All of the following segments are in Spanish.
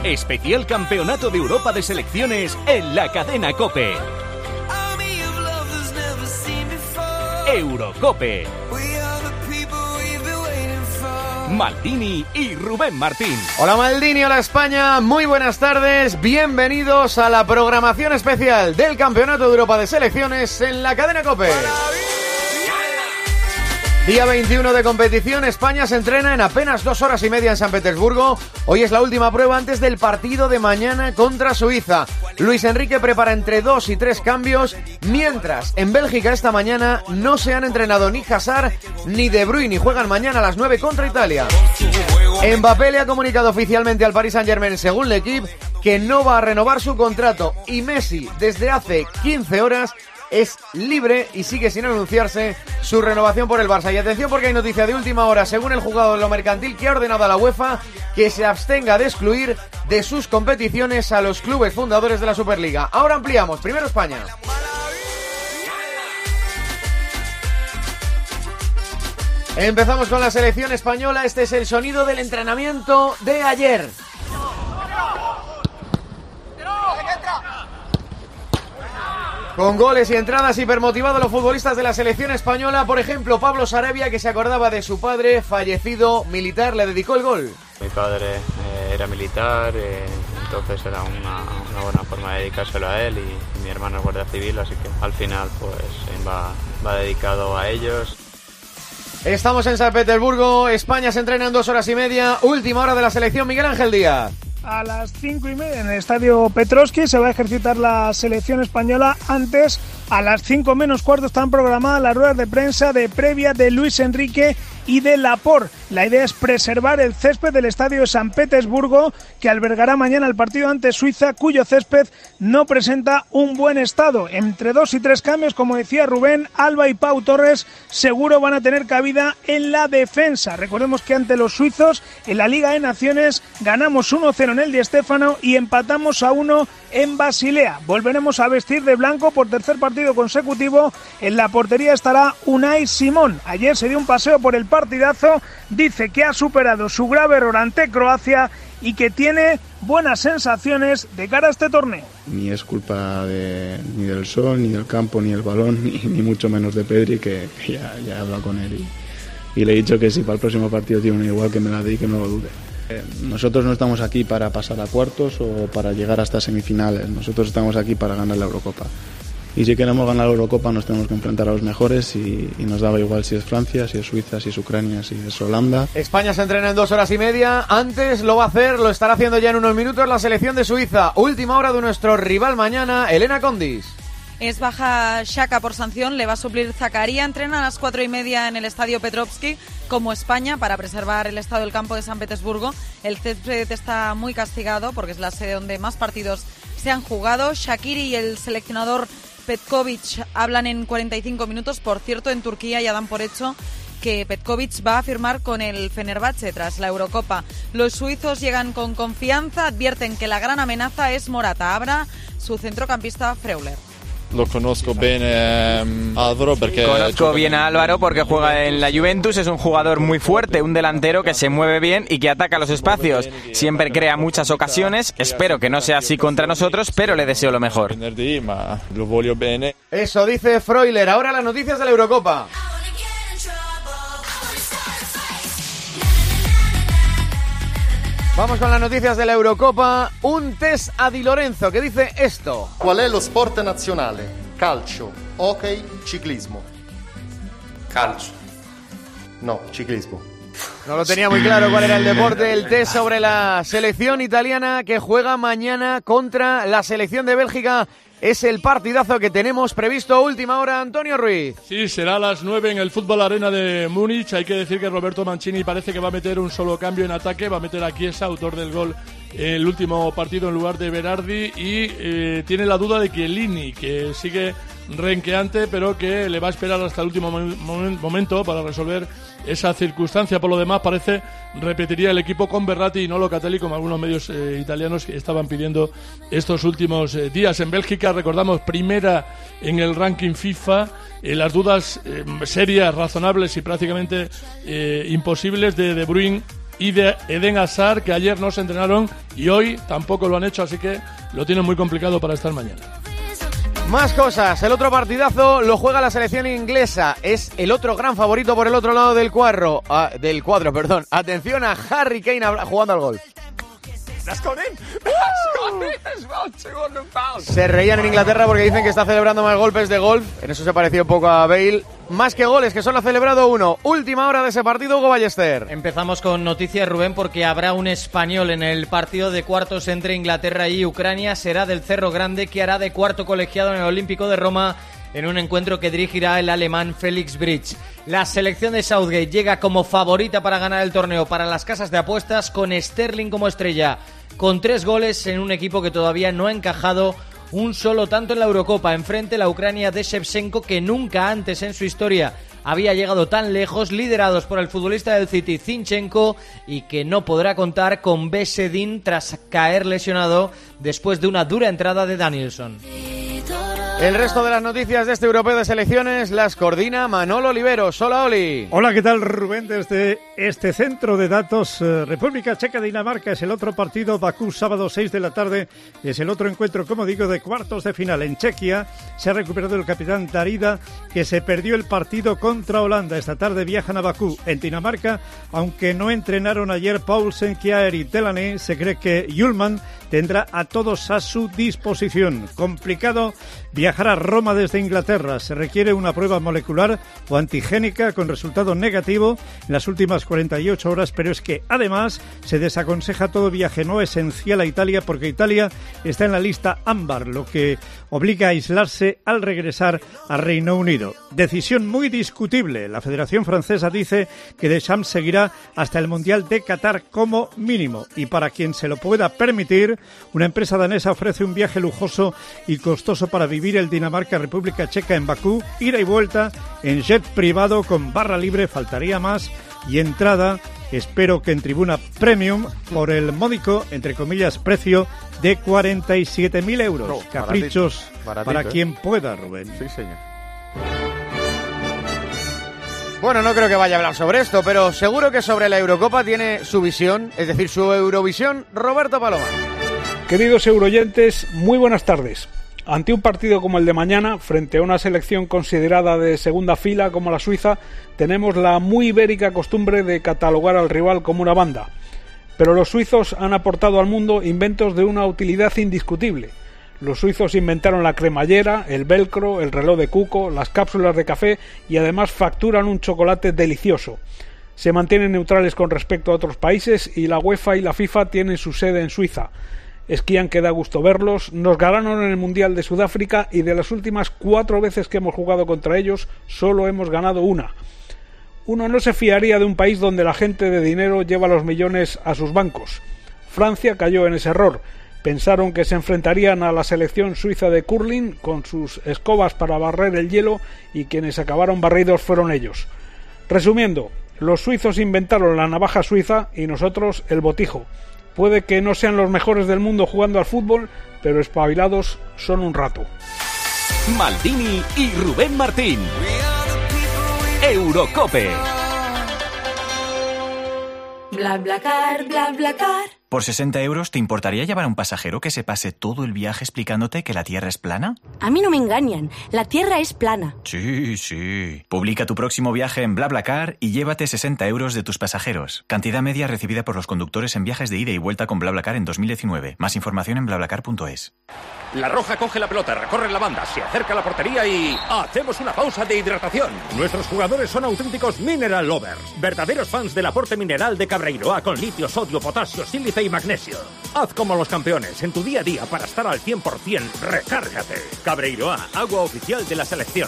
Especial Campeonato de Europa de Selecciones en la cadena COPE. Eurocope. Maldini y Rubén Martín. Hola Maldini, hola España, muy buenas tardes, bienvenidos a la programación especial del Campeonato de Europa de Selecciones en la cadena COPE. Día 21 de competición, España se entrena en apenas 2 horas y media en San Petersburgo. Hoy es la última prueba antes del partido de mañana contra Suiza. Luis Enrique prepara entre 2 y 3 cambios, mientras en Bélgica esta mañana no se han entrenado ni Hazard ni De Bruyne y juegan mañana a las 9 contra Italia. Mbappé le ha comunicado oficialmente al Paris Saint-Germain, según L'Equipe, que no va a renovar su contrato, y Messi desde hace 15 horas es libre y sigue sin anunciarse su renovación por el Barça. Y atención porque hay noticia de última hora, según el juzgado de lo mercantil, que ha ordenado a la UEFA que se abstenga de excluir de sus competiciones a los clubes fundadores de la Superliga. Ahora ampliamos. Primero España. Empezamos con la selección española. Este es el sonido del entrenamiento de ayer. Con goles y entradas, hipermotivados los futbolistas de la selección española. Por ejemplo, Pablo Sarabia, que se acordaba de su padre fallecido militar, le dedicó el gol. Mi padre era militar, entonces era una buena forma de dedicárselo a él, y mi hermano es guardia civil, así que al final pues va dedicado a ellos. Estamos en San Petersburgo, España se entrena en 2 horas y media, última hora de la selección. Miguel Ángel Díaz. A las 5:30 en el estadio Petrovski se va a ejercitar la selección española. Antes, a las 5 menos cuarto, están programadas las ruedas de prensa de previa de Luis Enrique y de Laporte. La idea es preservar el césped del estadio de San Petersburgo, que albergará mañana el partido ante Suiza, cuyo césped no presenta un buen estado. Entre 2 y 3 cambios, como decía Rubén, Alba y Pau Torres seguro van a tener cabida en la defensa. Recordemos que ante los suizos en la Liga de Naciones ganamos 1-0 en el Di Stéfano y empatamos a 1 en Basilea. Volveremos a vestir de blanco por tercer partido consecutivo. En la portería estará Unai Simón. Ayer se dio un paseo por el partidazo, dice que ha superado su grave error ante Croacia y que tiene buenas sensaciones de cara a este torneo. Ni es culpa ni del sol, ni del campo, ni del balón, ni mucho menos de Pedri, que ya he hablado con él y le he dicho que si para el próximo partido tiene una igual, que me la dé y que no lo dude. Nosotros no estamos aquí para pasar a cuartos o para llegar hasta semifinales, nosotros estamos aquí para ganar la Eurocopa. Y si queremos ganar la Eurocopa nos tenemos que enfrentar a los mejores y nos daba igual si es Francia, si es Suiza, si es Ucrania, si es Holanda. España se entrena en 2 horas y media. Antes lo estará haciendo ya en unos minutos la selección de Suiza. Última hora de nuestro rival mañana, Elena Condis. Es baja Xhaka por sanción, le va a suplir Zakaria. Entrena a las 4:30 en el estadio Petrovski, como España, para preservar el estado del campo de San Petersburgo. El césped está muy castigado porque es la sede donde más partidos se han jugado. Shaqiri y el seleccionador Petkovic hablan en 45 minutos. Por cierto, en Turquía ya dan por hecho que Petkovic va a firmar con el Fenerbahce tras la Eurocopa. Los suizos llegan con confianza, advierten que la gran amenaza es Morata. Abra su centrocampista Freuler. Lo conozco bien Álvaro porque... Conozco bien a Álvaro porque juega en la Juventus, es un jugador muy fuerte, un delantero que se mueve bien y que ataca los espacios. Siempre crea muchas ocasiones, espero que no sea así contra nosotros, pero le deseo lo mejor. Eso dice Freuler. Ahora las noticias de la Eurocopa. Vamos con las noticias de la Eurocopa. Un test a Di Lorenzo que dice esto. ¿Cuál es lo sport nazionale? Calcio, hockey, ciclismo. Calcio. No, ciclismo. No lo tenía muy claro cuál era el deporte. El test sobre la selección italiana que juega mañana contra la selección de Bélgica. Es el partidazo que tenemos previsto. Última hora, Antonio Ruiz. Sí, será a las 9 en el Fútbol Arena de Múnich. Hay que decir que Roberto Mancini parece que va a meter un solo cambio en ataque. Va a meter a Chiesa, autor del gol el último partido, en lugar de Berardi. Y tiene la duda de Chiellini, que sigue renqueante, pero que le va a esperar hasta el último momento para resolver esa circunstancia. Por lo demás, parece repetiría el equipo con Berratti y no Locatelli, como algunos medios italianos estaban pidiendo estos últimos días. En Bélgica, recordamos, primera en el ranking FIFA. Las dudas serias, razonables y prácticamente imposibles de Bruyne y de Eden Hazard, que ayer no se entrenaron y hoy tampoco lo han hecho, así que lo tienen muy complicado para estar mañana. Más cosas, el otro partidazo lo juega la selección inglesa, es el otro gran favorito por el otro lado del cuadro. Atención a Harry Kane jugando al golf. Se reían en Inglaterra porque dicen que está celebrando más golpes de golf. En eso se pareció un poco a Bale. Más que goles, que solo ha celebrado uno. Última hora de ese partido, Hugo Ballester. Empezamos con noticias, Rubén, porque habrá un español en el partido de cuartos entre Inglaterra y Ucrania. Será del Cerro Grande, que hará de cuarto colegiado en el Olímpico de Roma, en un encuentro que dirigirá el alemán Felix Bridge. La selección de Southgate llega como favorita para ganar el torneo para las casas de apuestas, con Sterling como estrella, con 3 goles en un equipo que todavía no ha encajado un solo tanto en la Eurocopa. Enfrente la Ucrania de Shevchenko, que nunca antes en su historia había llegado tan lejos, liderados por el futbolista del City Zinchenko, y que no podrá contar con Besedin tras caer lesionado después de una dura entrada de Danielson. El resto de las noticias de este europeo de selecciones las coordina Manolo Oliveros. Hola, Oli. Hola, ¿qué tal, Rubén? Desde este centro de datos, República Checa-Dinamarca es el otro partido. Bakú, sábado 6 de la tarde, es el otro encuentro, como digo, de cuartos de final. En Chequia se ha recuperado el capitán Darida, que se perdió el partido contra Holanda. Esta tarde viajan a Bakú. En Dinamarca, aunque no entrenaron ayer Poulsen, Kjaer y Delaney, se cree que Hjulmand tendrá a todos a su disposición. Complicado viajar a Roma desde Inglaterra. Se requiere una prueba molecular o antigénica con resultado negativo en las últimas 48 horas, pero es que además se desaconseja todo viaje no esencial a Italia, porque Italia está en la lista ámbar, lo que obliga a aislarse al regresar a Reino Unido. Decisión muy discutible. La Federación Francesa dice que Deschamps seguirá hasta el Mundial de Qatar como mínimo, y para quien se lo pueda permitir, una empresa danesa ofrece un viaje lujoso y costoso para vivir el Dinamarca-República Checa en Bakú, ida y vuelta en jet privado con barra libre, faltaría más, y entrada, espero que en tribuna premium, por el módico, entre comillas, precio de 47.000 euros. No, caprichos baratito, para quien pueda, Rubén. Sí, señor. Bueno, no creo que vaya a hablar sobre esto, pero seguro que sobre la Eurocopa tiene su visión, es decir, su Eurovisión, Roberto Palomar. Queridos euroyentes, muy buenas tardes. Ante un partido como el de mañana, frente a una selección considerada de segunda fila como la Suiza, tenemos la muy ibérica costumbre de catalogar al rival como una banda. Pero los suizos han aportado al mundo inventos de una utilidad indiscutible. Los suizos inventaron la cremallera, el velcro, el reloj de cuco, las cápsulas de café y además facturan un chocolate delicioso. Se mantienen neutrales con respecto a otros países y la UEFA y la FIFA tienen su sede en Suiza. Esquían que da gusto verlos, nos ganaron en el Mundial de Sudáfrica y de las últimas 4 veces que hemos jugado contra ellos, solo hemos ganado una. Uno no se fiaría de un país donde la gente de dinero lleva los millones a sus bancos. Francia cayó en ese error. Pensaron que se enfrentarían a la selección suiza de curling con sus escobas para barrer el hielo y quienes acabaron barridos fueron ellos. Resumiendo, los suizos inventaron la navaja suiza y nosotros el botijo. Puede que no sean los mejores del mundo jugando al fútbol, pero espabilados son un rato. Maldini y Rubén Martín. Eurocope. BlaBlaCar, BlaBlaCar. ¿Por 60 euros te importaría llevar a un pasajero que se pase todo el viaje explicándote que la Tierra es plana? A mí no me engañan, la Tierra es plana. Sí, sí. Publica tu próximo viaje en BlaBlaCar y llévate 60 euros de tus pasajeros. Cantidad media recibida por los conductores en viajes de ida y vuelta con BlaBlaCar en 2019. Más información en BlaBlaCar.es. La roja coge la pelota, recorre la banda, se acerca a la portería y... ¡hacemos una pausa de hidratación! Nuestros jugadores son auténticos mineral lovers. Verdaderos fans del aporte mineral de Cabreiroa con litio, sodio, potasio, sílice y magnesio. Haz como los campeones en tu día a día para estar al 100%. ¡Recárgate! Cabreiroa, agua oficial de la selección.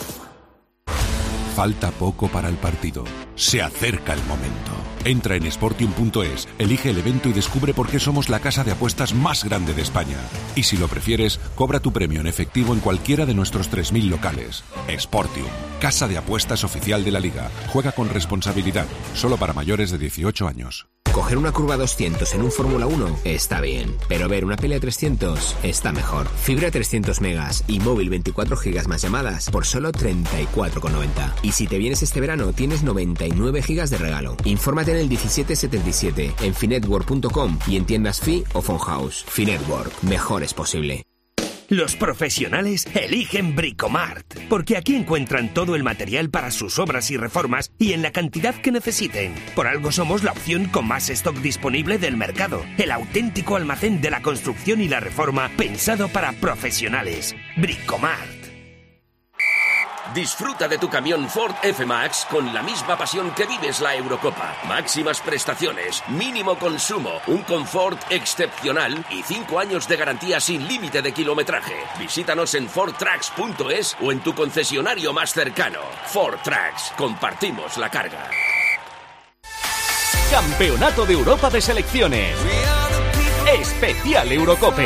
Falta poco para el partido. Se acerca el momento. Entra en Sportium.es, elige el evento y descubre por qué somos la casa de apuestas más grande de España. Y si lo prefieres, cobra tu premio en efectivo en cualquiera de nuestros 3.000 locales. Sportium, casa de apuestas oficial de la Liga. Juega con responsabilidad, solo para mayores de 18 años. Coger una curva 200 en un Fórmula 1 está bien, pero ver una pelea 300 está mejor. Fibra 300 megas y móvil 24 gigas más llamadas por solo 34,90. Y si te vienes este verano, tienes 99 gigas de regalo. Infórmate en el 1777, en finetwork.com y en tiendas Fi o Phone House. Finetwork, mejor es posible. Los profesionales eligen Bricomart, porque aquí encuentran todo el material para sus obras y reformas y en la cantidad que necesiten. Por algo somos la opción con más stock disponible del mercado, el auténtico almacén de la construcción y la reforma pensado para profesionales. Bricomart. Disfruta de tu camión Ford F-Max con la misma pasión que vives la Eurocopa. Máximas prestaciones, mínimo consumo, un confort excepcional y 5 años de garantía sin límite de kilometraje. Visítanos en fordtrucks.es o en tu concesionario más cercano. Ford Trucks, compartimos la carga. Campeonato de Europa de Selecciones. Especial Eurocope.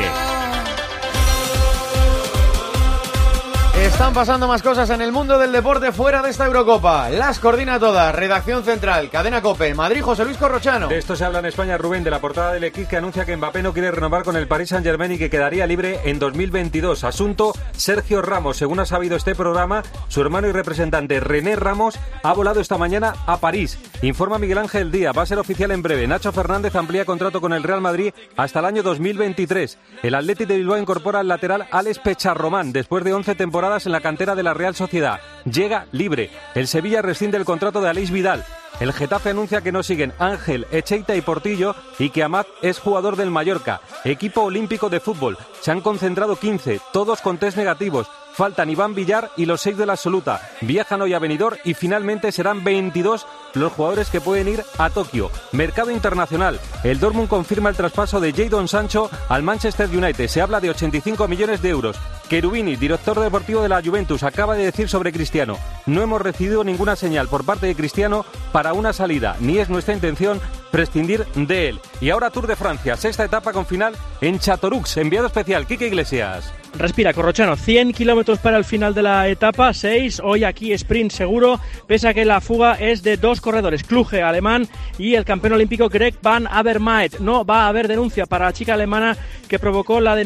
Están pasando más cosas en el mundo del deporte fuera de esta Eurocopa. Las coordina todas. Redacción central, Cadena COPE, Madrid, José Luis Corrochano. De esto se habla en España, Rubén, de la portada del Equipe que anuncia que Mbappé no quiere renovar con el Paris Saint-Germain y que quedaría libre en 2022. Asunto Sergio Ramos. Según ha sabido este programa, su hermano y representante René Ramos ha volado esta mañana a París. Informa Miguel Ángel Díaz. Va a ser oficial en breve. Nacho Fernández amplía contrato con el Real Madrid hasta el año 2023. El Athletic de Bilbao incorpora al lateral Alex Pecharromán después de 11 temporadas en la cantera de la Real Sociedad. Llega libre. El Sevilla rescinde el contrato de Aleix Vidal. El Getafe anuncia que no siguen Ángel, Echeita y Portillo y que Amat es jugador del Mallorca. Equipo olímpico de fútbol. Se han concentrado 15, todos con test negativos. Faltan Iván Villar y los 6 de la absoluta. Viajan hoy a Benidorm y finalmente serán 22 los jugadores que pueden ir a Tokio. Mercado internacional. El Dortmund confirma el traspaso de Jadon Sancho al Manchester United. Se habla de 85 millones de euros. Cherubini, director deportivo de la Juventus, acaba de decir sobre Cristiano: no hemos recibido ninguna señal por parte de Cristiano para una salida, ni es nuestra intención prescindir de él. Y ahora Tour de Francia, sexta etapa con final en Châteauroux. Enviado especial, Quique Iglesias. Respira, Corrochano, 100 kilómetros para el final de la etapa, 6, hoy aquí sprint seguro, pese a que la fuga es de 2 corredores, Kluge, alemán, y el campeón olímpico Greg Van Avermaet. No va a haber denuncia para la chica alemana que provocó la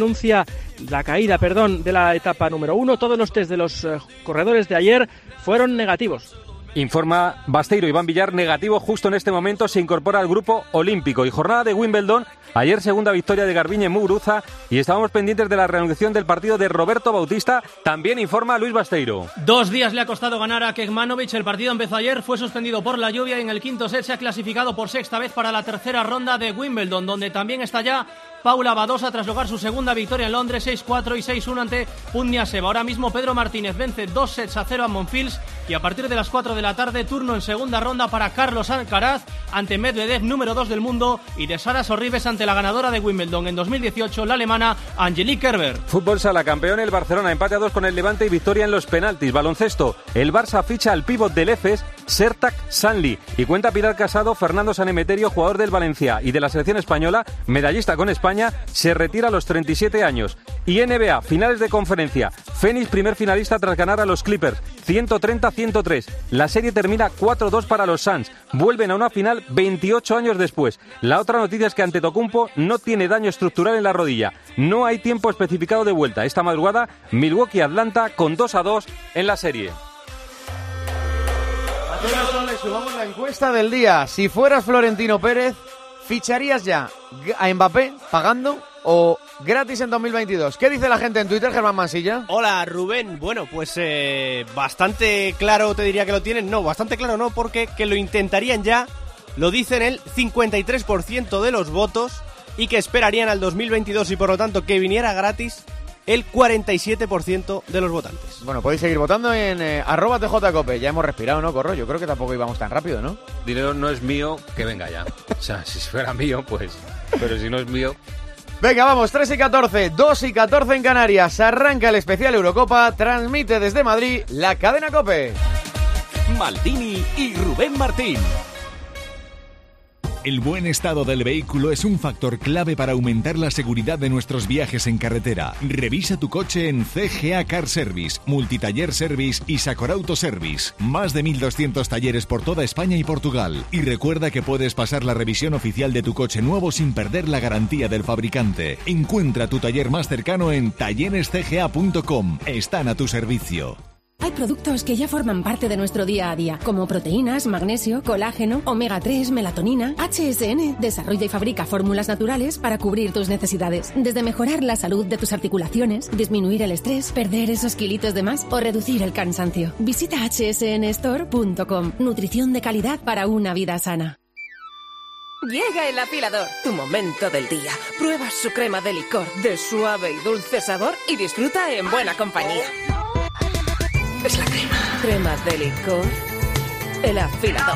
caída de la etapa número 1. Todos los test de los corredores de ayer fueron negativos. Informa Basteiro. Iván Villar, negativo justo en este momento, se incorpora al grupo olímpico. Y jornada de Wimbledon, ayer segunda victoria de Garbiñe Muguruza y estábamos pendientes de la reanudación del partido de Roberto Bautista. También informa Luis Basteiro. 2 días le ha costado ganar a Kekmanovic. El partido empezó ayer, fue suspendido por la lluvia y en el quinto set se ha clasificado por sexta vez para la tercera ronda de Wimbledon, donde también está ya Paula Badosa tras lograr su segunda victoria en Londres, 6-4 y 6-1 ante Pudniaseva. Ahora mismo Pedro Martínez vence 2-0 a Monfils y a partir de las 4 de la tarde turno en segunda ronda para Carlos Alcaraz ante Medvedev, número 2 del mundo, y de Sara Sorribes ante la ganadora de Wimbledon en 2018, la alemana Angelique Kerber. Fútbol sala, campeón el Barcelona, empate a 2 con el Levante y victoria en los penaltis. Baloncesto, el Barça ficha al pívot del EFES, Sertac Sanli, y cuenta Pilar Casado, Fernando Sanemeterio, jugador del Valencia y de la selección española, medallista con España, se retira a los 37 años. Y NBA, finales de conferencia. Phoenix, primer finalista tras ganar a los Clippers, 130-103. La serie termina 4-2 para los Suns. Vuelven a una final 28 años después. La otra noticia es que Antetokounmpo no tiene daño estructural en la rodilla. No hay tiempo especificado de vuelta. Esta madrugada, Milwaukee-Atlanta con 2-2 en la serie. Le sumamos la encuesta del día. Si fueras Florentino Pérez, ¿ficharías ya a Mbappé pagando o gratis en 2022? ¿Qué dice la gente en Twitter, Germán Mansilla? Hola, Rubén. Bueno, pues bastante claro te diría que lo tienen. No, bastante claro no, porque que lo intentarían ya, lo dicen el 53% de los votos, y que esperarían al 2022 y por lo tanto que viniera gratis el 47% de los votantes. Bueno, podéis seguir votando en @tjcope. Ya hemos respirado, ¿no, Corro? Yo creo que tampoco íbamos tan rápido, ¿no? Dinero no es mío, que venga ya. O sea, si fuera mío, pues... Pero si no es mío... Venga, vamos, 3:14, 2:14 en Canarias. Arranca el especial Eurocopa. Transmite desde Madrid la cadena COPE. Maldini y Rubén Martín. El buen estado del vehículo es un factor clave para aumentar la seguridad de nuestros viajes en carretera. Revisa tu coche en CGA Car Service, Multitaller Service y Sacor Auto Service. Más de 1.200 talleres por toda España y Portugal. Y recuerda que puedes pasar la revisión oficial de tu coche nuevo sin perder la garantía del fabricante. Encuentra tu taller más cercano en tallerescga.com. Están a tu servicio. Hay productos que ya forman parte de nuestro día a día, como proteínas, magnesio, colágeno, omega 3, melatonina. HSN desarrolla y fabrica fórmulas naturales para cubrir tus necesidades. Desde mejorar la salud de tus articulaciones, disminuir el estrés, perder esos kilitos de más o reducir el cansancio. Visita hsnstore.com. Nutrición de calidad para una vida sana. Llega el afilador, tu momento del día. Prueba su crema de licor de suave y dulce sabor y disfruta en buena compañía. Es la crema. Crema de licor. El afilador.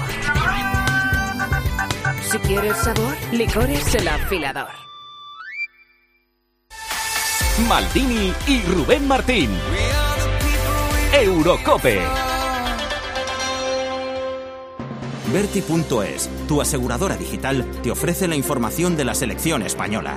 Si quieres sabor, licores el afilador. Maldini y Rubén Martín. Eurocope. Berti.es, tu aseguradora digital, te ofrece la información de la selección española.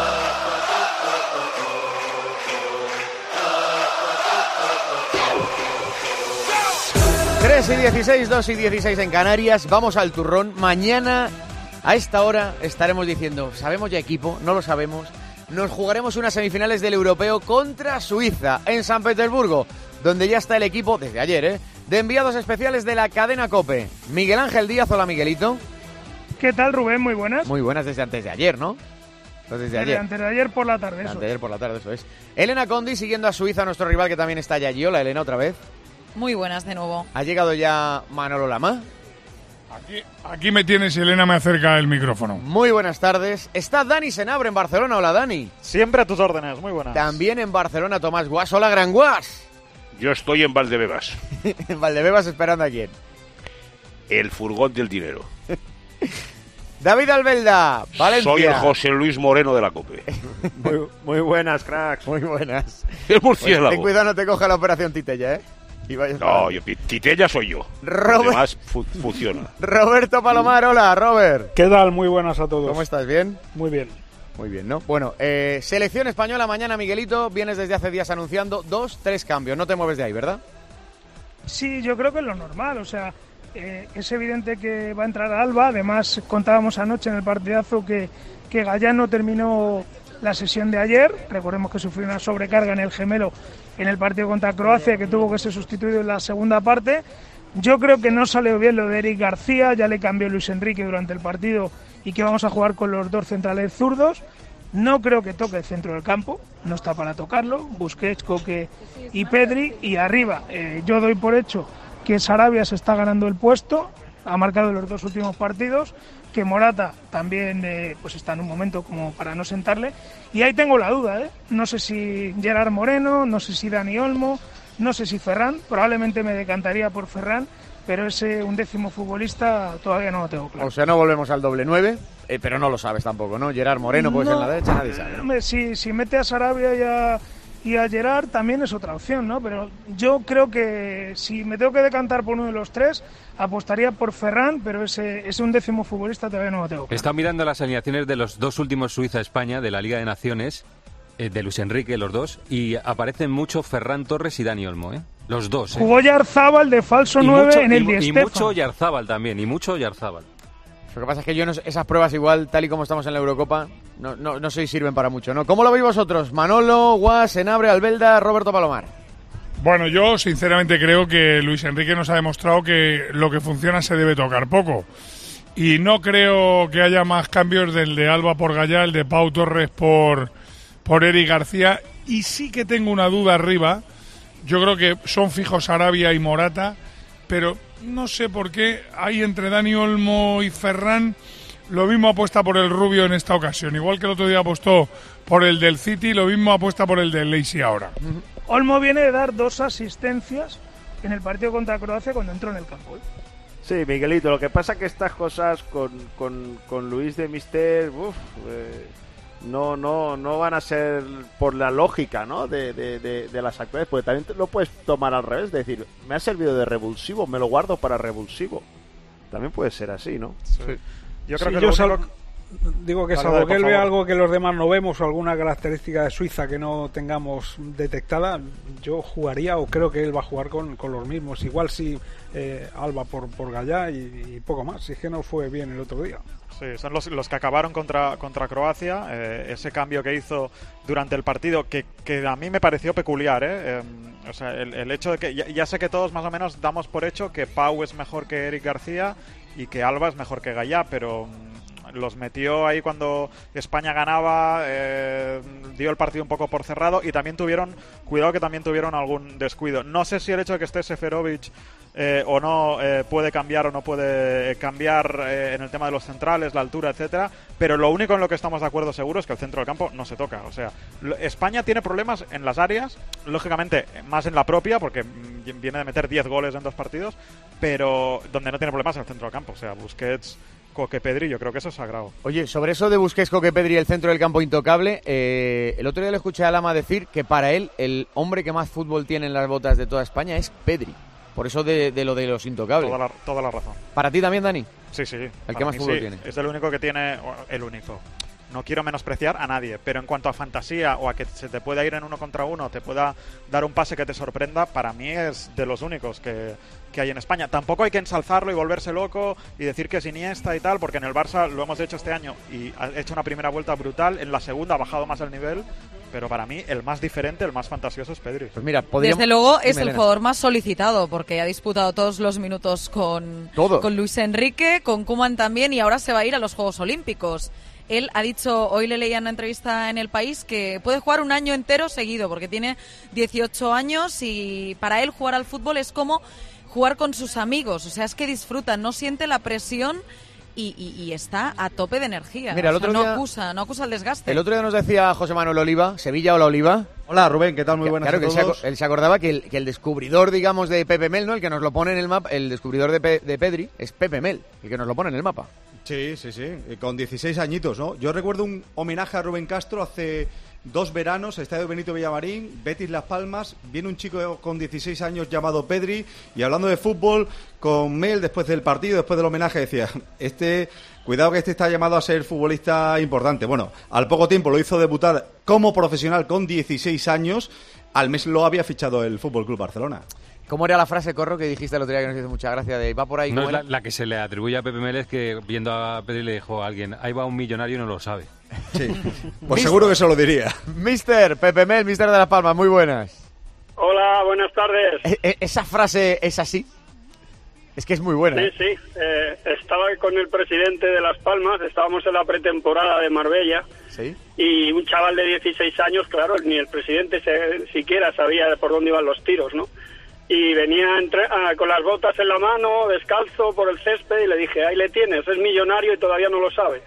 ...3 y 16, 2 y 16 en Canarias. Vamos al turrón. Mañana, a esta hora, estaremos diciendo... ¿Sabemos ya equipo? No lo sabemos. Nos jugaremos unas semifinales del Europeo contra Suiza, en San Petersburgo, donde ya está el equipo, desde ayer, de enviados especiales de la cadena COPE. Miguel Ángel Díaz, hola Miguelito. ¿Qué tal, Rubén? Muy buenas. Muy buenas desde antes de ayer, ¿no? Desde ayer. Antes de ayer por la tarde, eso. Antes de ayer por la tarde, eso es. Elena Condi, siguiendo a Suiza, nuestro rival que también está allí. Hola, Elena, otra vez. Muy buenas de nuevo. ¿Ha llegado ya Manolo Lama? Aquí me tienes y Elena me acerca el micrófono. Muy buenas tardes. Está Dani Senabre en Barcelona. Hola, Dani. Siempre a tus órdenes. Muy buenas. También en Barcelona, Tomás Guas. Hola, Gran Guas. Yo estoy en Valdebebas. ¿En Valdebebas esperando a quién? El furgón del dinero. David Albelda, Valencia. Soy el José Luis Moreno de la COPE. Muy buenas, cracks. Muy buenas. El murciélago. Ten cuidado, no te coja la operación Titella, ¿eh? No, Titella soy yo. Además, funciona. Roberto Palomar, hola, Robert. ¿Qué tal? Muy buenas a todos. ¿Cómo estás? ¿Bien? Muy bien. Muy bien, ¿no? Bueno, selección española mañana, Miguelito. Vienes desde hace días anunciando 2-3 cambios. No te mueves de ahí, ¿verdad? Sí, yo creo que es lo normal. O sea, es evidente que va a entrar Alba. Además, contábamos anoche en el partidazo que Gallán no terminó la sesión de ayer. Recordemos que sufrió una sobrecarga en el gemelo en el partido contra Croacia, que tuvo que ser sustituido en la segunda parte. Yo creo que no salió bien lo de Eric García, ya le cambió Luis Enrique durante el partido y que vamos a jugar con los dos centrales zurdos. No creo que toque el centro del campo, no está para tocarlo. Busquets, Coque y Pedri. Y arriba, yo doy por hecho que Sarabia se está ganando el puesto, ha marcado los dos últimos partidos, que Morata también pues está en un momento como para no sentarle. Y ahí tengo la duda, no sé si Gerard Moreno, no sé si Dani Olmo, no sé si Ferran, probablemente me decantaría por Ferran, pero ese 11º futbolista todavía no lo tengo claro. O sea, no volvemos al doble 9, pero no lo sabes tampoco, ¿no? Gerard Moreno puede ser en la derecha, nadie sabe, ¿no? Si mete a Sarabia y a Gerard también es otra opción, ¿no? Pero yo creo que si me tengo que decantar por uno de los tres, apostaría por Ferran, pero ese 11º futbolista todavía no lo tengo claro. Está mirando las alineaciones de los dos últimos Suiza-España de la Liga de Naciones, de Luis Enrique, los dos, y aparecen mucho Ferran Torres y Dani Olmo, los dos. Jugó Yarzábal de falso 9 en el Di Stéfano. Y mucho Yarzábal también, y mucho Yarzábal. Lo que pasa es que yo esas pruebas igual, tal y como estamos en la Eurocopa, no sé si sirven para mucho, ¿no? ¿Cómo lo veis vosotros? Manolo, Guas, Senabre, Albelda, Roberto Palomar. Bueno, yo sinceramente creo que Luis Enrique nos ha demostrado que lo que funciona se debe tocar poco. Y no creo que haya más cambios del de Alba por Gallá, el de Pau Torres por Eric García. Y sí que tengo una duda arriba. Yo creo que son fijos Sarabia y Morata, pero no sé por qué hay entre Dani Olmo y Ferran. Lo mismo apuesta por el rubio en esta ocasión. Igual que el otro día apostó por el del City, lo mismo apuesta por el del Leipzig ahora. Olmo viene de dar 2 asistencias en el partido contra Croacia cuando entró en el campo. Sí, Miguelito, lo que pasa que estas cosas con Luis de Mister, no van a ser por la lógica, ¿no? de las actuales, porque también lo puedes tomar al revés, decir, me ha servido de revulsivo, me lo guardo para revulsivo. También puede ser así, ¿no? Sí. Yo creo Sí, que yo lo único... digo que Vale, salvo vale, que él por vea favor. algo que los demás no vemos o alguna característica de Suiza que no tengamos detectada, yo jugaría o creo que él va a jugar con los mismos. Igual sí Alba por Gallá y poco más. Si es que no fue bien el otro día. Sí, son los que acabaron contra Croacia. Ese cambio que hizo durante el partido, que a mí me pareció peculiar. O sea, el hecho de que ya sé que todos más o menos damos por hecho que Pau es mejor que Eric García y que Alba es mejor que Gallá, pero los metió ahí cuando España ganaba, dio el partido un poco por cerrado y también tuvieron algún descuido. No sé si el hecho de que esté Seferovic o no puede cambiar o no puede cambiar en el tema de los centrales, la altura, etcétera, pero lo único en lo que estamos de acuerdo seguro es que el centro del campo no se toca. O sea, España tiene problemas en las áreas, lógicamente más en la propia, porque viene de meter 10 goles en 2 partidos, pero donde no tiene problemas en el centro del campo. O sea, Busquets, Coque, Pedri, yo creo que eso es sagrado. Oye, sobre eso de Busquets, Coque, Pedri, el centro del campo intocable, el otro día le escuché a Lama decir que para él el hombre que más fútbol tiene en las botas de toda España es Pedri. Por eso de lo de los intocables. Toda la razón. ¿Para ti también, Dani? Sí. El que más fútbol tiene. Es el único que tiene... El único. No quiero menospreciar a nadie, pero en cuanto a fantasía o a que se te pueda ir en 1 contra 1, te pueda dar un pase que te sorprenda, para mí es de los únicos que hay en España. Tampoco hay que ensalzarlo y volverse loco y decir que es Iniesta y tal, porque en el Barça lo hemos hecho este año y ha hecho una primera vuelta brutal, en la segunda ha bajado más el nivel, pero para mí el más diferente, el más fantasioso es Pedri. Pues mira, desde luego es el jugador más solicitado, porque ha disputado todos los minutos con Luis Enrique, con Koeman también, y ahora se va a ir a los Juegos Olímpicos. Él ha dicho, hoy le leía en una entrevista en El País, que puede jugar un año entero seguido, porque tiene 18 años y para él jugar al fútbol es como jugar con sus amigos. O sea, es que disfruta, no siente la presión y está a tope de energía. Mira, o sea, no acusa el desgaste. El otro día nos decía José Manuel Oliva, Sevilla o la Oliva. Hola Rubén, ¿qué tal? Muy buenas claro, a todos. Él se acordaba que el descubridor, digamos, de Pepe Mel, ¿no? El que nos lo pone en el mapa, el descubridor de Pedri, es Pepe Mel, el que nos lo pone en el mapa. Sí, con 16 añitos, ¿no? Yo recuerdo un homenaje a Rubén Castro hace 2 veranos, Estadio Benito Villamarín, Betis Las Palmas, viene un chico con 16 años llamado Pedri y hablando de fútbol con Mel después del partido, después del homenaje, decía, cuidado que este está llamado a ser futbolista importante. Bueno, al poco tiempo lo hizo debutar como profesional con 16 años, al mes lo había fichado el Fútbol Club Barcelona. ¿Cómo era la frase, Corro, que dijiste el otro día que nos hizo mucha gracia de va por ahí? No es la que se le atribuye a Pepe Mel, es que viendo a Pedri le dijo a alguien, ahí va un millonario y no lo sabe. Sí, pues seguro que se lo diría. Mister Pepe Mel, Mister de Las Palmas, muy buenas. Hola, buenas tardes. ¿Esa frase es así? Es que es muy buena. Sí. Estaba con el presidente de Las Palmas, estábamos en la pretemporada de Marbella. Sí. Y un chaval de 16 años, claro, ni el presidente siquiera sabía por dónde iban los tiros, ¿no? Y venía con las botas en la mano, descalzo por el césped, y le dije, ahí le tienes, es millonario y todavía no lo sabe.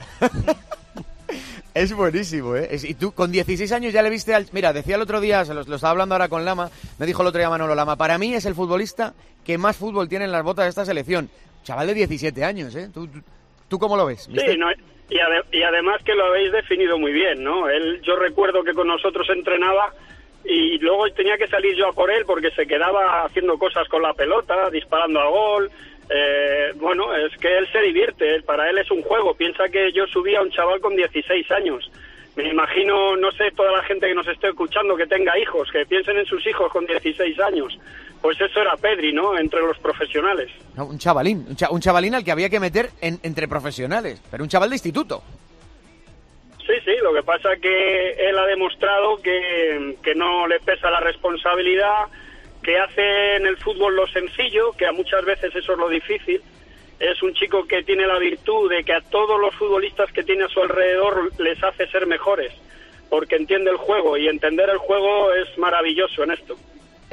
Es buenísimo, ¿eh? Y tú con 16 años ya le viste al... Mira, decía el otro día, lo estaba hablando ahora con Lama, me dijo el otro día Manolo Lama, para mí es el futbolista que más fútbol tiene en las botas de esta selección. Chaval de 17 años, ¿eh? ¿Tú cómo lo ves? ¿Viste? Sí, no, y además que lo habéis definido muy bien, ¿no? Yo recuerdo que con nosotros entrenaba y luego tenía que salir yo a por él porque se quedaba haciendo cosas con la pelota, disparando a gol. Bueno, es que él se divierte, para él es un juego. Piensa que yo subía a un chaval con 16 años. Me imagino, no sé, toda la gente que nos esté escuchando que tenga hijos, que piensen en sus hijos con 16 años. Pues eso era Pedri, ¿no? Entre los profesionales. No, un chavalín al que había que meter entre profesionales, pero un chaval de instituto. Sí, lo que pasa es que él ha demostrado que no le pesa la responsabilidad, que hace en el fútbol lo sencillo, que a muchas veces eso es lo difícil. Es un chico que tiene la virtud de que a todos los futbolistas que tiene a su alrededor les hace ser mejores, porque entiende el juego, y entender el juego es maravilloso en esto.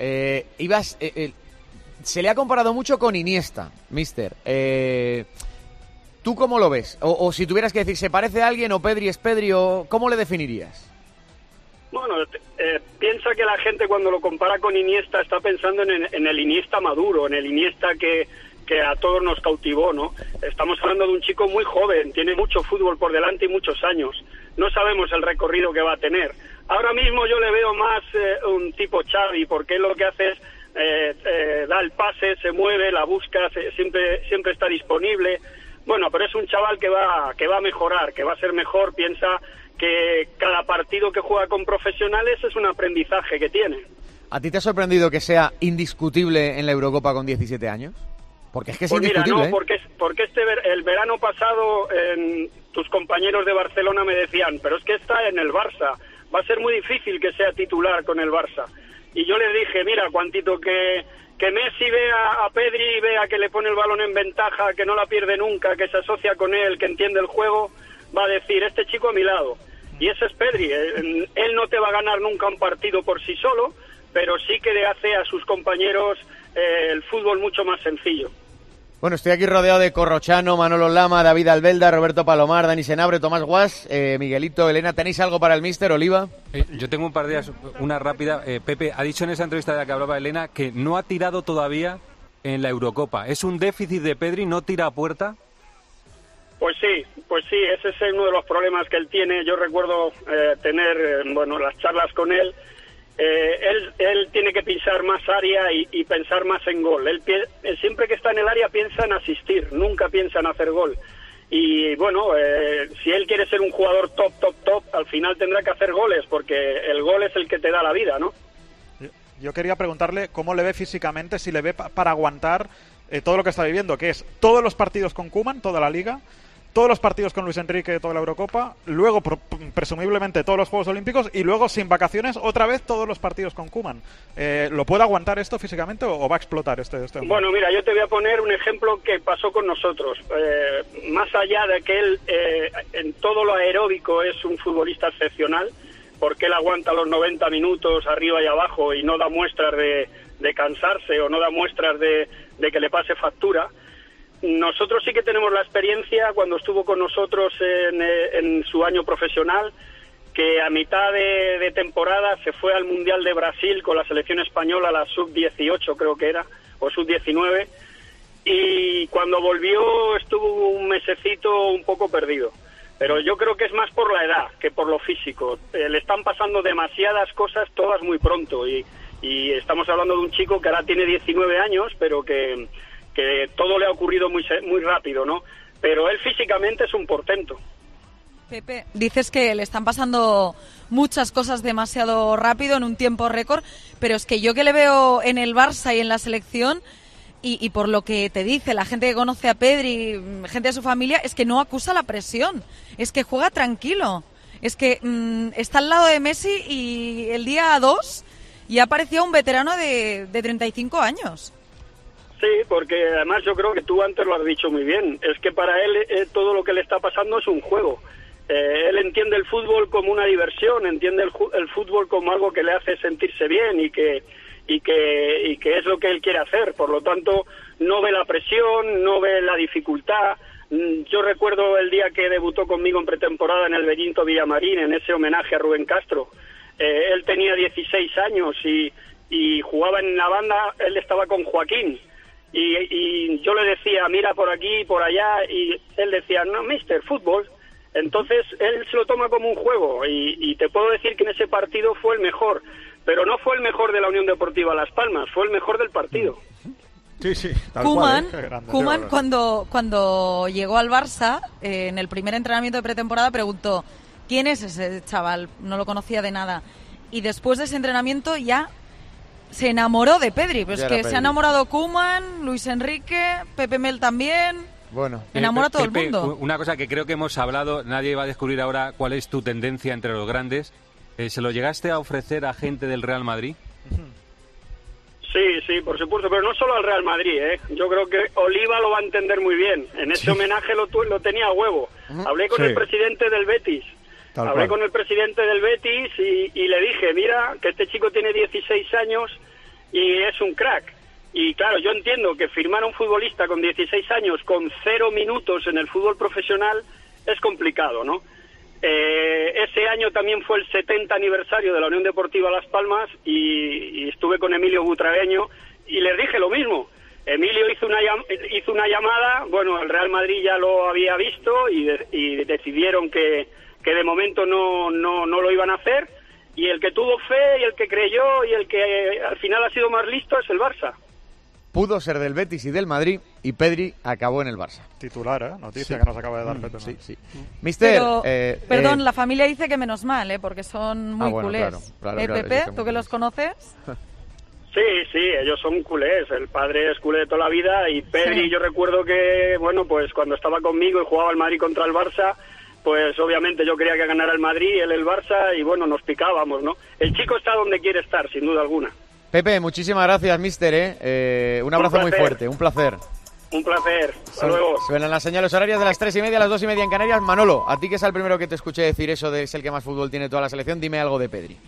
Se le ha comparado mucho con Iniesta, mister. ¿Tú cómo lo ves? O si tuvieras que decir, ¿se parece a alguien o Pedri es Pedri? O ¿cómo le definirías? Bueno, piensa que la gente cuando lo compara con Iniesta está pensando en el Iniesta maduro, en el Iniesta que a todos nos cautivó, ¿no? Estamos hablando de un chico muy joven, tiene mucho fútbol por delante y muchos años. No sabemos el recorrido que va a tener. Ahora mismo yo le veo más un tipo Xavi, porque él lo que hace es da el pase, se mueve, la busca, siempre está disponible. Bueno, pero es un chaval que va a mejorar, que va a ser mejor. Piensa que cada partido que juega con profesionales es un aprendizaje que tiene. ¿A ti te ha sorprendido que sea indiscutible en la Eurocopa con 17 años? Porque es que es indiscutible. Mira, no, porque el verano pasado tus compañeros de Barcelona me decían, pero es que está en el Barça, va a ser muy difícil que sea titular con el Barça. Y yo les dije, mira, cuantito que Messi vea a Pedri, vea que le pone el balón en ventaja, que no la pierde nunca, que se asocia con él, que entiende el juego, va a decir, este chico a mi lado. Y ese es Pedri. Él no te va a ganar nunca un partido por sí solo, pero sí que le hace a sus compañeros el fútbol mucho más sencillo. Bueno, estoy aquí rodeado de Corrochano, Manolo Lama, David Albelda, Roberto Palomar, Dani Senabre, Tomás Guas, Miguelito, Elena. ¿Tenéis algo para el míster, Oliva? Yo tengo un par de días, una rápida. Pepe ha dicho en esa entrevista de la que hablaba Elena que no ha tirado todavía en la Eurocopa. ¿Es un déficit de Pedri? ¿No tira a puerta? Pues sí, ese es uno de los problemas que él tiene. Yo recuerdo tener las charlas con él. Él tiene que pisar más área y pensar más en gol. Él siempre que está en el área piensa en asistir, nunca piensa en hacer gol. Y bueno, si él quiere ser un jugador top, al final tendrá que hacer goles, porque el gol es el que te da la vida, ¿no? Yo quería preguntarle cómo le ve físicamente, si le ve para aguantar todo lo que está viviendo, que es todos los partidos con Koeman, toda la Liga, todos los partidos con Luis Enrique, toda la Eurocopa, luego presumiblemente todos los Juegos Olímpicos y luego sin vacaciones otra vez todos los partidos con Koeman. ¿Lo puede aguantar esto físicamente o va a explotar este hombre? Bueno, mira, yo te voy a poner un ejemplo que pasó con nosotros. Más allá de que él en todo lo aeróbico es un futbolista excepcional, porque él aguanta los 90 minutos arriba y abajo y no da muestras de cansarse o no da muestras de que le pase factura. Nosotros sí que tenemos la experiencia cuando estuvo con nosotros en su año profesional, que a mitad de temporada se fue al Mundial de Brasil con la selección española, la sub-18 creo que era, o sub-19, y cuando volvió estuvo un mesecito un poco perdido. Pero yo creo que es más por la edad que por lo físico. Le están pasando demasiadas cosas, todas muy pronto, y estamos hablando de un chico que ahora tiene 19 años, pero que todo le ha ocurrido muy rápido, ¿no? Pero él físicamente es un portento. Pepe, dices que le están pasando muchas cosas demasiado rápido en un tiempo récord, pero es que yo que le veo en el Barça y en la selección, y por lo que te dice la gente que conoce a Pedri, gente de su familia, es que no acusa la presión, es que juega tranquilo, es que está al lado de Messi y el día 2 ya parecía un veterano de 35 años. Sí, porque además yo creo que tú antes lo has dicho muy bien, es que para él todo lo que le está pasando es un juego. Él entiende el fútbol como una diversión, entiende el fútbol como algo que le hace sentirse bien y que es lo que él quiere hacer. Por lo tanto, no ve la presión, no ve la dificultad. Yo recuerdo el día que debutó conmigo en pretemporada en el Benito Villamarín, en ese homenaje a Rubén Castro. Él tenía 16 años y jugaba en la banda, él estaba con Joaquín. Y yo le decía, mira por aquí, por allá, y él decía, no, mister, fútbol. Entonces él se lo toma como un juego y te puedo decir que en ese partido fue el mejor, pero no fue el mejor de la Unión Deportiva Las Palmas, fue el mejor del partido. Sí, tal Koeman, cual, Koeman cuando llegó al Barça, en el primer entrenamiento de pretemporada preguntó, ¿quién es ese chaval? No lo conocía de nada. Y después de ese entrenamiento ya se enamoró de Pedri, pues que se ha enamorado Koeman, Luis Enrique, Pepe Mel también. Bueno, enamora a todo Pepe, el mundo. Una cosa que creo que hemos hablado, nadie va a descubrir ahora cuál es tu tendencia entre los grandes. ¿Se lo llegaste a ofrecer a gente del Real Madrid? Sí, por supuesto, pero no solo al Real Madrid, ¿eh? Yo creo que Oliva lo va a entender muy bien. En ese homenaje lo tenía a huevo. Hablé con el presidente del Betis. Con el presidente del Betis y le dije, mira, que este chico tiene 16 años y es un crack. Y claro, yo entiendo que firmar a un futbolista con 16 años con 0 minutos en el fútbol profesional es complicado, ¿no? Ese año también fue el 70 aniversario de la Unión Deportiva Las Palmas y estuve con Emilio Butragueño y les dije lo mismo. Emilio hizo una llamada, bueno, el Real Madrid ya lo había visto y decidieron que de momento no lo iban a hacer, y el que tuvo fe y el que creyó y el que al final ha sido más listo es el Barça. Pudo ser del Betis y del Madrid, y Pedri acabó en el Barça. Titular, noticia Sí. que nos acaba de dar Pepe. Sí. Mister, Pero, perdón, la familia dice que menos mal, porque son muy bueno, culés. claro, Pepe, ellos son ¿tú que los conoces? Sí, ellos son culés. El padre es culé de toda la vida y Pedri, Sí. yo recuerdo que, bueno, pues cuando estaba conmigo y jugaba el Madrid contra el Barça, pues obviamente yo quería que ganara el Madrid, él el Barça y bueno, nos picábamos, ¿no? El chico está donde quiere estar, sin duda alguna. Pepe, muchísimas gracias, mister. Un abrazo muy fuerte, un placer. Un placer. Hasta luego. Suenan las señales horarias de las 3:30 a las 2:30 en Canarias. Manolo, a ti que es el primero que te escuché decir eso de es el que más fútbol tiene toda la selección, dime algo de Pedri.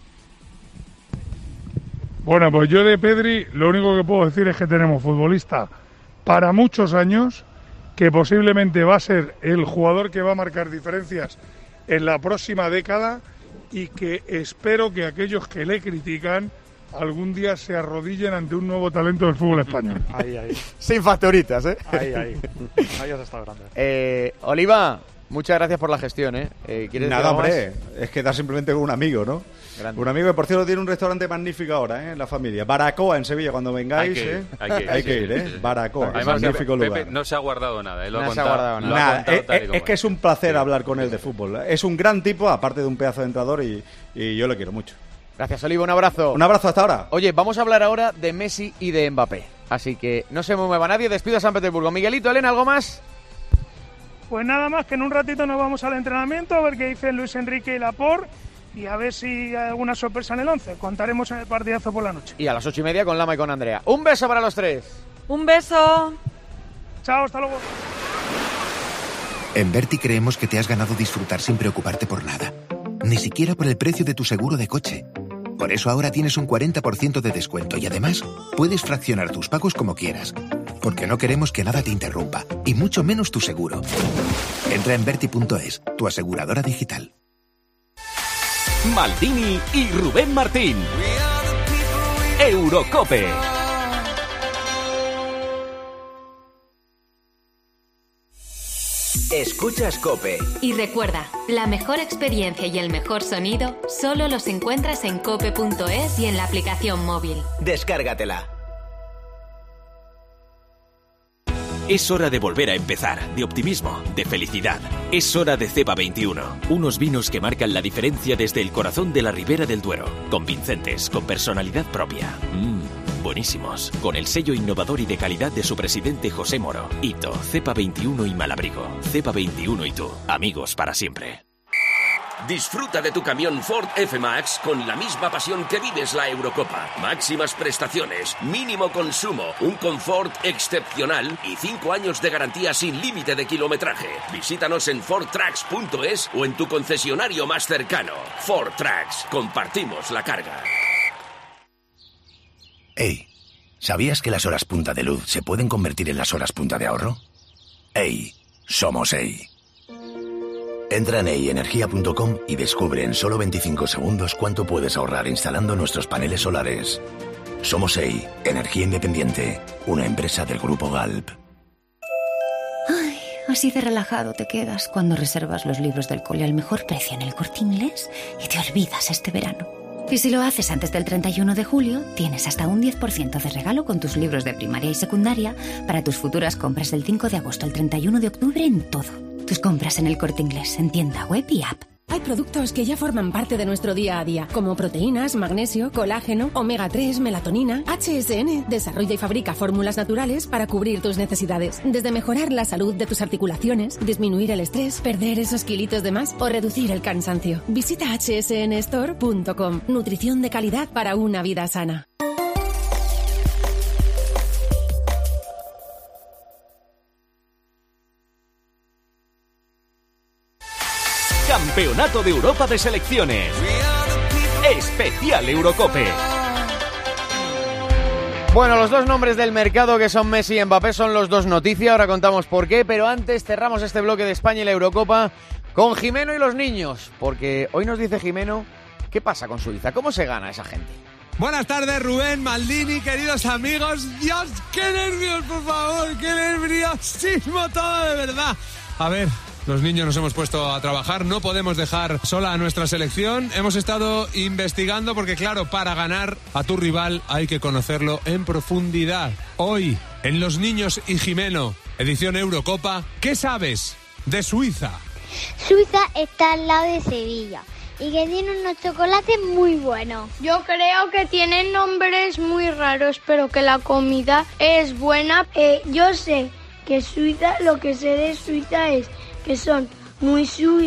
Bueno, pues yo de Pedri lo único que puedo decir es que tenemos futbolista para muchos años, que posiblemente va a ser el jugador que va a marcar diferencias en la próxima década y que espero que aquellos que le critican algún día se arrodillen ante un nuevo talento del fútbol español. Ahí. Sin factoritas, ¿eh? Ahí has estado grande. Oliva, muchas gracias por la gestión, ¿eh? ¿Quieres decir Nada, algo más? hombre, es quedar simplemente con un amigo, ¿no? Grande. Un amigo que, por cierto, tiene un restaurante magnífico ahora, en la familia. Baracoa, en Sevilla, cuando vengáis, hay que ir, ¿eh? Baracoa, Además, magnífico Pepe lugar. no se ha guardado nada, lo ha No se ha contado. guardado lo ha Nada, contado tal y como es que es un placer hablar con él de fútbol. Es un gran tipo, aparte de un pedazo de entrenador, y yo lo quiero mucho. Gracias, Oliva, un abrazo. Un abrazo hasta ahora. Oye, vamos a hablar ahora de Messi y de Mbappé. Así que no se me mueva nadie, despido a San Petersburgo. Miguelito, Elena, ¿algo más? Pues nada más, que en un ratito nos vamos al entrenamiento a ver qué dicen Luis Enrique y Laporte y a ver si hay alguna sorpresa en el 11. Contaremos en el partidazo por la noche. Y a las 8:30 con Lama y con Andrea. Un beso para los tres. Un beso. Chao, hasta luego. En Berti creemos que te has ganado disfrutar sin preocuparte por nada. Ni siquiera por el precio de tu seguro de coche. Por eso ahora tienes un 40% de descuento y además puedes fraccionar tus pagos como quieras. Porque no queremos que nada te interrumpa, y mucho menos tu seguro. Entra en Berti.es, tu aseguradora digital. Maldini y Rubén Martín. Eurocope. Escuchas COPE. Y recuerda, la mejor experiencia y el mejor sonido solo los encuentras en cope.es y en la aplicación móvil. Descárgatela. Es hora de volver a empezar, de optimismo, de felicidad. Es hora de Cepa 21, unos vinos que marcan la diferencia desde el corazón de la Ribera del Duero, convincentes, con personalidad propia. Buenísimos, con el sello innovador y de calidad de su presidente José Moro. Hito, Cepa 21 y Malabrigo. Cepa 21 y tú, amigos para siempre. Disfruta de tu camión Ford F-Max con la misma pasión que vives la Eurocopa. Máximas prestaciones, mínimo consumo, un confort excepcional y 5 años de garantía sin límite de kilometraje. Visítanos en fordtracks.es o en tu concesionario más cercano. Ford Tracks, compartimos la carga. Hey, ¿sabías que las horas punta de luz se pueden convertir en las horas punta de ahorro? Hey, somos EI. Entra en eienergia.com y descubre en solo 25 segundos cuánto puedes ahorrar instalando nuestros paneles solares. Somos EI, Energía Independiente, una empresa del Grupo Galp. Ay, así de relajado te quedas cuando reservas los libros del cole al mejor precio en el Corte Inglés y te olvidas este verano. Y si lo haces antes del 31 de julio, tienes hasta un 10% de regalo con tus libros de primaria y secundaria para tus futuras compras del 5 de agosto al 31 de octubre en todo. Tus compras en el Corte Inglés, en tienda web y app. Hay productos que ya forman parte de nuestro día a día, como proteínas, magnesio, colágeno, omega 3, melatonina. HSN desarrolla y fabrica fórmulas naturales para cubrir tus necesidades. Desde mejorar la salud de tus articulaciones, disminuir el estrés, perder esos kilitos de más o reducir el cansancio. Visita hsnstore.com. Nutrición de calidad para una vida sana. Campeonato de Europa de Selecciones. Especial Eurocope. Bueno, los dos nombres del mercado que son Messi y Mbappé son los dos noticias, ahora contamos por qué, pero antes cerramos este bloque de España y la Eurocopa con Jimeno y los niños, porque hoy nos dice Jimeno, ¿qué pasa con Suiza? ¿Cómo se gana esa gente? Buenas tardes, Rubén, Maldini, queridos amigos. Dios, qué nervios, por favor, qué nerviosismo todo, de verdad. A ver, los niños nos hemos puesto a trabajar, no podemos dejar sola a nuestra selección. Hemos estado investigando porque, claro, para ganar a tu rival hay que conocerlo en profundidad. Hoy En Los Niños y Jimeno, edición Eurocopa, ¿qué sabes de Suiza? Suiza está al lado de Sevilla y que tiene unos chocolates muy buenos. Yo creo que tienen nombres muy raros, pero que la comida es buena. Yo sé que Suiza, lo que sé de Suiza es que son muy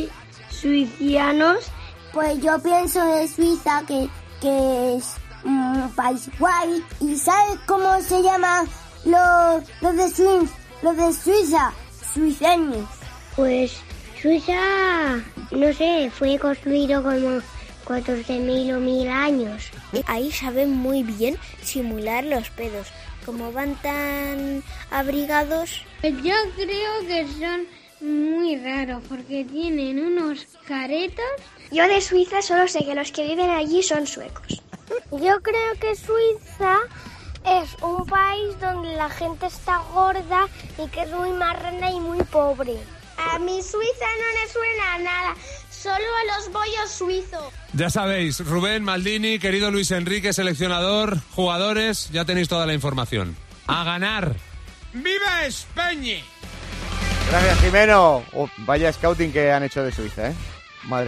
suicianos. Pues yo pienso de Suiza que es un país guay. ¿Y sabes cómo se llaman los de Suiza? Suiceños. Pues Suiza, no sé, fue construido como 14.000 o 1.000 años. Ahí saben muy bien simular los pedos. Como van tan abrigados. Yo creo que son muy raros porque tienen unos caretos. Yo de Suiza solo sé que los que viven allí son suecos. Yo creo que Suiza es un país donde la gente está gorda y que es muy marrana y muy pobre. A mi Suiza no le suena a nada, solo a los bollos suizos. Ya sabéis, Rubén, Maldini, querido Luis Enrique, seleccionador, jugadores, ya tenéis toda la información. ¡A ganar! ¡Viva España! Gracias, Jimeno. Vaya scouting que han hecho de Suiza, ¿eh? Madre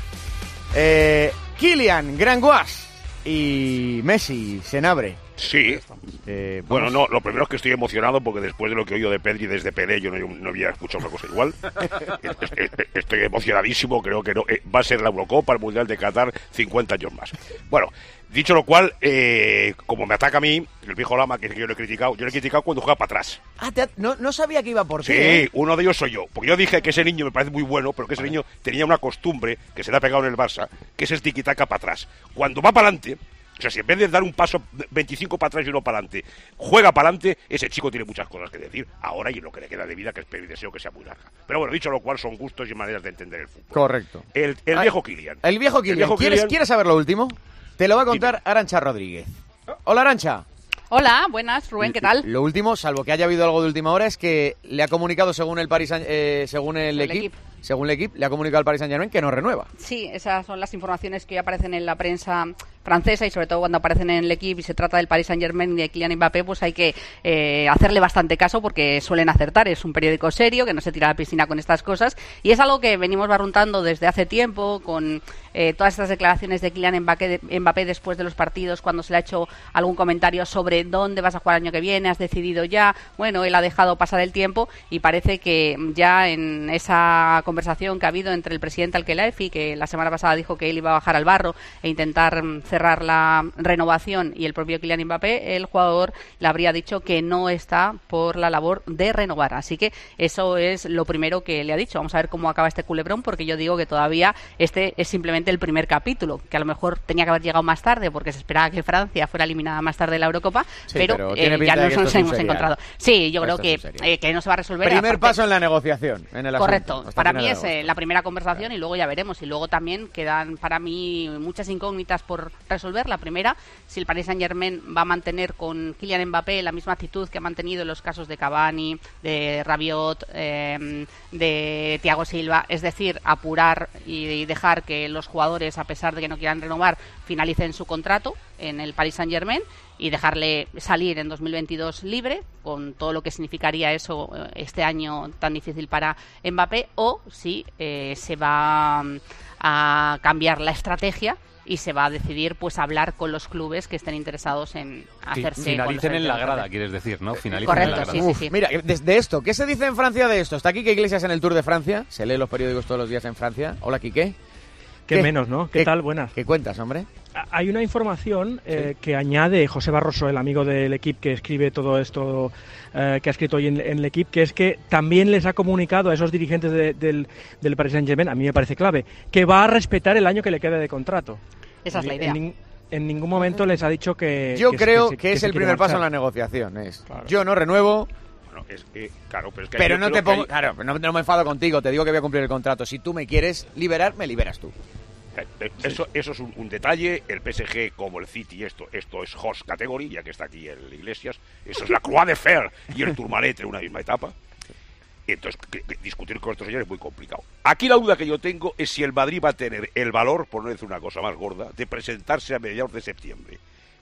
mía. Kylian, Granguas y Messi, Senabre. Sí. Bueno, no, lo primero es que estoy emocionado porque después de lo que he oído de Pedri desde Pelé, yo no había escuchado una cosa igual. Estoy emocionadísimo, creo que no, va a ser la Eurocopa, el Mundial de Qatar, 50 años más. Bueno, dicho lo cual, como me ataca a mí, el viejo Lama, que yo le he criticado cuando juega para atrás. Ah, no sabía que iba por ti. Sí, uno de ellos soy yo. Porque yo dije que ese niño me parece muy bueno, pero que ese niño tenía una costumbre que se le ha pegado en el Barça, que es el tiquitaca para atrás. Cuando va para adelante, o sea, si en vez de dar un paso 25 para atrás y uno para adelante, juega para adelante, ese chico tiene muchas cosas que decir ahora y en lo que le queda de vida, que espero y deseo que sea muy larga. Pero bueno, dicho lo cual, son gustos y maneras de entender el fútbol. Correcto. El viejo Kylian. El viejo Kylian. ¿Quieres saber lo último? Te lo va a contar Arantxa Rodríguez. Hola, Arantxa. Hola, buenas, Rubén, ¿qué tal? Lo último, salvo que haya habido algo de última hora, es que le ha comunicado, según el L'Équipe, le ha comunicado al Paris Saint-Germain que no renueva. Sí, esas son las informaciones que hoy aparecen en la prensa francesa y sobre todo cuando aparecen en L'Équipe y se trata del Paris Saint-Germain y de Kylian Mbappé, pues hay que hacerle bastante caso porque suelen acertar. Es un periódico serio que no se tira a la piscina con estas cosas y es algo que venimos barruntando desde hace tiempo con todas estas declaraciones de Kylian Mbappé después de los partidos, cuando se le ha hecho algún comentario sobre dónde vas a jugar el año que viene, has decidido ya. Bueno, él ha dejado pasar el tiempo y parece que ya en esa conversación que ha habido entre el presidente Al-Khelaifi, que la semana pasada dijo que él iba a bajar al barro e intentar cerrar la renovación, y el propio Kylian Mbappé, el jugador, le habría dicho que no está por la labor de renovar. Así que eso es lo primero que le ha dicho. Vamos a ver cómo acaba este culebrón, porque yo digo que todavía este es simplemente el primer capítulo, que a lo mejor tenía que haber llegado más tarde porque se esperaba que Francia fuera eliminada más tarde de la Eurocopa, sí, pero ya nos hemos encontrado. Sí, yo creo que no se va a resolver. Primer paso en la negociación. En el correcto. Para mí es la primera conversación y luego ya veremos. Y luego también quedan para mí muchas incógnitas por resolver. La primera, si el Paris Saint-Germain va a mantener con Kylian Mbappé la misma actitud que ha mantenido en los casos de Cavani, de Rabiot, de Thiago Silva, es decir, apurar y dejar que los jugadores, a pesar de que no quieran renovar, finalicen su contrato en el Paris Saint-Germain y dejarle salir en 2022 libre, con todo lo que significaría eso este año tan difícil para Mbappé, o si se va a cambiar la estrategia y se va a decidir pues hablar con los clubes que estén interesados en hacerse. Finalicen en la grada, quieres decir, ¿no? Finalicen correcto, en la grada. Sí. Mira, desde esto, ¿qué se dice en Francia de esto? Está Quique Iglesias en el Tour de Francia, se lee los periódicos todos los días en Francia. Hola, Quique. ¿Qué menos, no? ¿Qué tal? Buenas. ¿Qué cuentas, hombre? Hay una información que añade José Barroso, el amigo del L'Équipe que escribe todo esto que ha escrito hoy en L'Équipe, que es que también les ha comunicado a esos dirigentes del Paris Saint-Germain, a mí me parece clave, que va a respetar el año que le quede de contrato. Esa es la idea. En ningún momento les ha dicho que... Yo creo que es el primer paso en la negociación. Claro. Yo no renuevo... Claro, pero no te pongo... Claro, no me enfado contigo, te digo que voy a cumplir el contrato. Si tú me quieres liberar, me liberas tú. Eso es un detalle. El PSG, como el City, esto es host category, ya que está aquí el Iglesias. Eso es la Croix de Fer y el Tourmalet en una misma etapa. Entonces, discutir con estos señores es muy complicado. Aquí la duda que yo tengo es si el Madrid va a tener el valor, por no decir una cosa más gorda, de presentarse a mediados de septiembre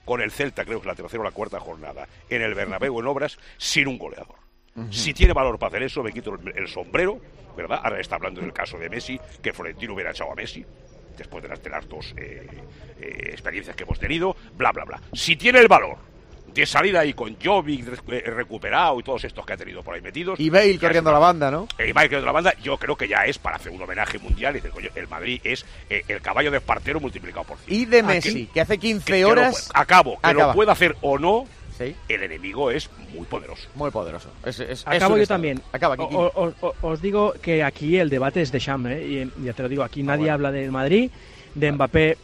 con el Celta, creo que es la tercera o la cuarta jornada, en el Bernabéu en obras, sin un goleador. Si tiene valor para hacer eso, me quito el sombrero, ¿verdad? Ahora está hablando del caso de Messi, que Florentino hubiera echado a Messi, después de las dos experiencias que hemos tenido, bla, bla, bla. Si tiene el valor de salir ahí con Jovic recuperado y todos estos que ha tenido por ahí metidos... Y Bale corriendo la banda, ¿no? Y Bale corriendo la banda, yo creo que ya es para hacer un homenaje mundial y decir, coño, el Madrid es el caballo de Espartero multiplicado por 5. Y de Messi, que hace 15 horas... Lo puede hacer o no, ¿sí? El enemigo es muy poderoso. Muy poderoso. Acabo yo también. Acaba, os digo que aquí el debate es de Deschamps, y ya te lo digo, aquí nadie habla del Madrid. De Mbappé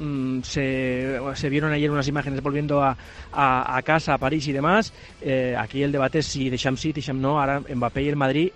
se vieron ayer unas imágenes volviendo a casa, a París y demás. Aquí el debate es si Deschamps sí, Deschamps no. Ahora Mbappé y el Madrid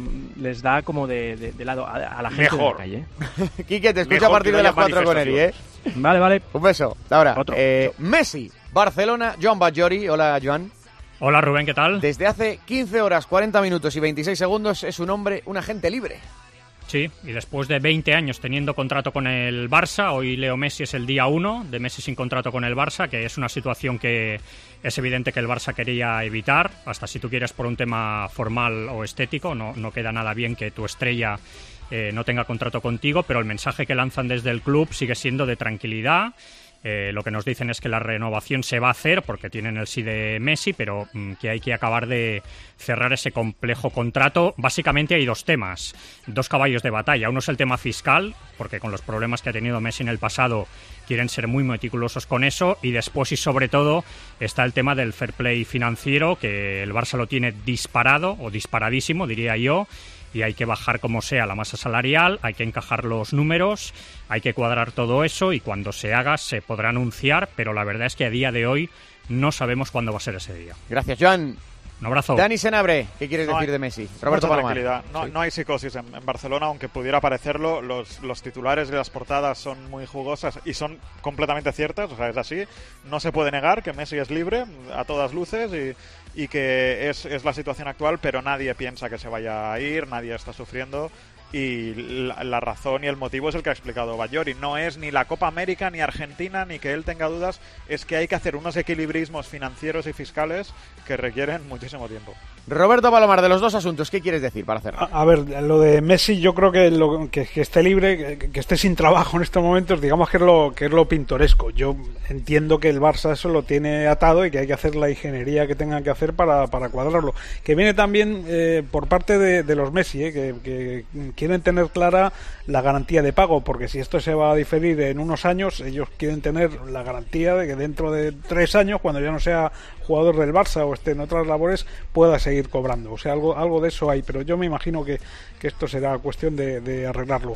les da como de lado a la gente mejor. de la calle. Quique, te escucho a partir de las 4 con Eri, ¿eh? Vale. Un beso. Ahora, Messi, Barcelona, Joan Batllori. Hola, Joan. Hola, Rubén, ¿qué tal? Desde hace 15 horas, 40 minutos y 26 segundos es un hombre, un agente libre. Sí, y después de 20 años teniendo contrato con el Barça, hoy Leo Messi es el día 1 de Messi sin contrato con el Barça, que es una situación que es evidente que el Barça quería evitar, hasta si tú quieres por un tema formal o estético, no queda nada bien que tu estrella no tenga contrato contigo, pero el mensaje que lanzan desde el club sigue siendo de tranquilidad. Lo que nos dicen es que la renovación se va a hacer porque tienen el sí de Messi, pero que hay que acabar de cerrar ese complejo contrato. Básicamente hay dos temas, dos caballos de batalla. Uno es el tema fiscal, porque con los problemas que ha tenido Messi en el pasado quieren ser muy meticulosos con eso, y después y sobre todo está el tema del fair play financiero, que el Barça lo tiene disparado o disparadísimo, diría yo, y hay que bajar como sea la masa salarial, hay que encajar los números, hay que cuadrar todo eso, y cuando se haga se podrá anunciar, pero la verdad es que a día de hoy no sabemos cuándo va a ser ese día. Gracias, Joan. Un abrazo. Dani Senabre, ¿qué quieres decir de Messi? Roberto Palomar. No hay psicosis en Barcelona, aunque pudiera parecerlo. Los titulares de las portadas son muy jugosas y son completamente ciertas, o sea, es así. No se puede negar que Messi es libre a todas luces y que es la situación actual, pero nadie piensa que se vaya a ir, nadie está sufriendo. Y la razón y el motivo es el que ha explicado Batllori. No es ni la Copa América ni Argentina ni que él tenga dudas, es que hay que hacer unos equilibrismos financieros y fiscales que requieren muchísimo tiempo. Roberto Palomar, de los dos asuntos, ¿qué quieres decir para cerrar? A ver, lo de Messi, yo creo que esté libre, que esté sin trabajo en estos momentos, digamos que es lo pintoresco. Yo entiendo que el Barça eso lo tiene atado y que hay que hacer la ingeniería que tengan que hacer para cuadrarlo. Que viene también por parte de los Messi, que quieren tener clara la garantía de pago, porque si esto se va a diferir en unos años, ellos quieren tener la garantía de que dentro de 3 años, cuando ya no sea jugador del Barça o esté en otras labores, pueda seguir cobrando. O sea, algo de eso hay, pero yo me imagino que esto será cuestión de arreglarlo.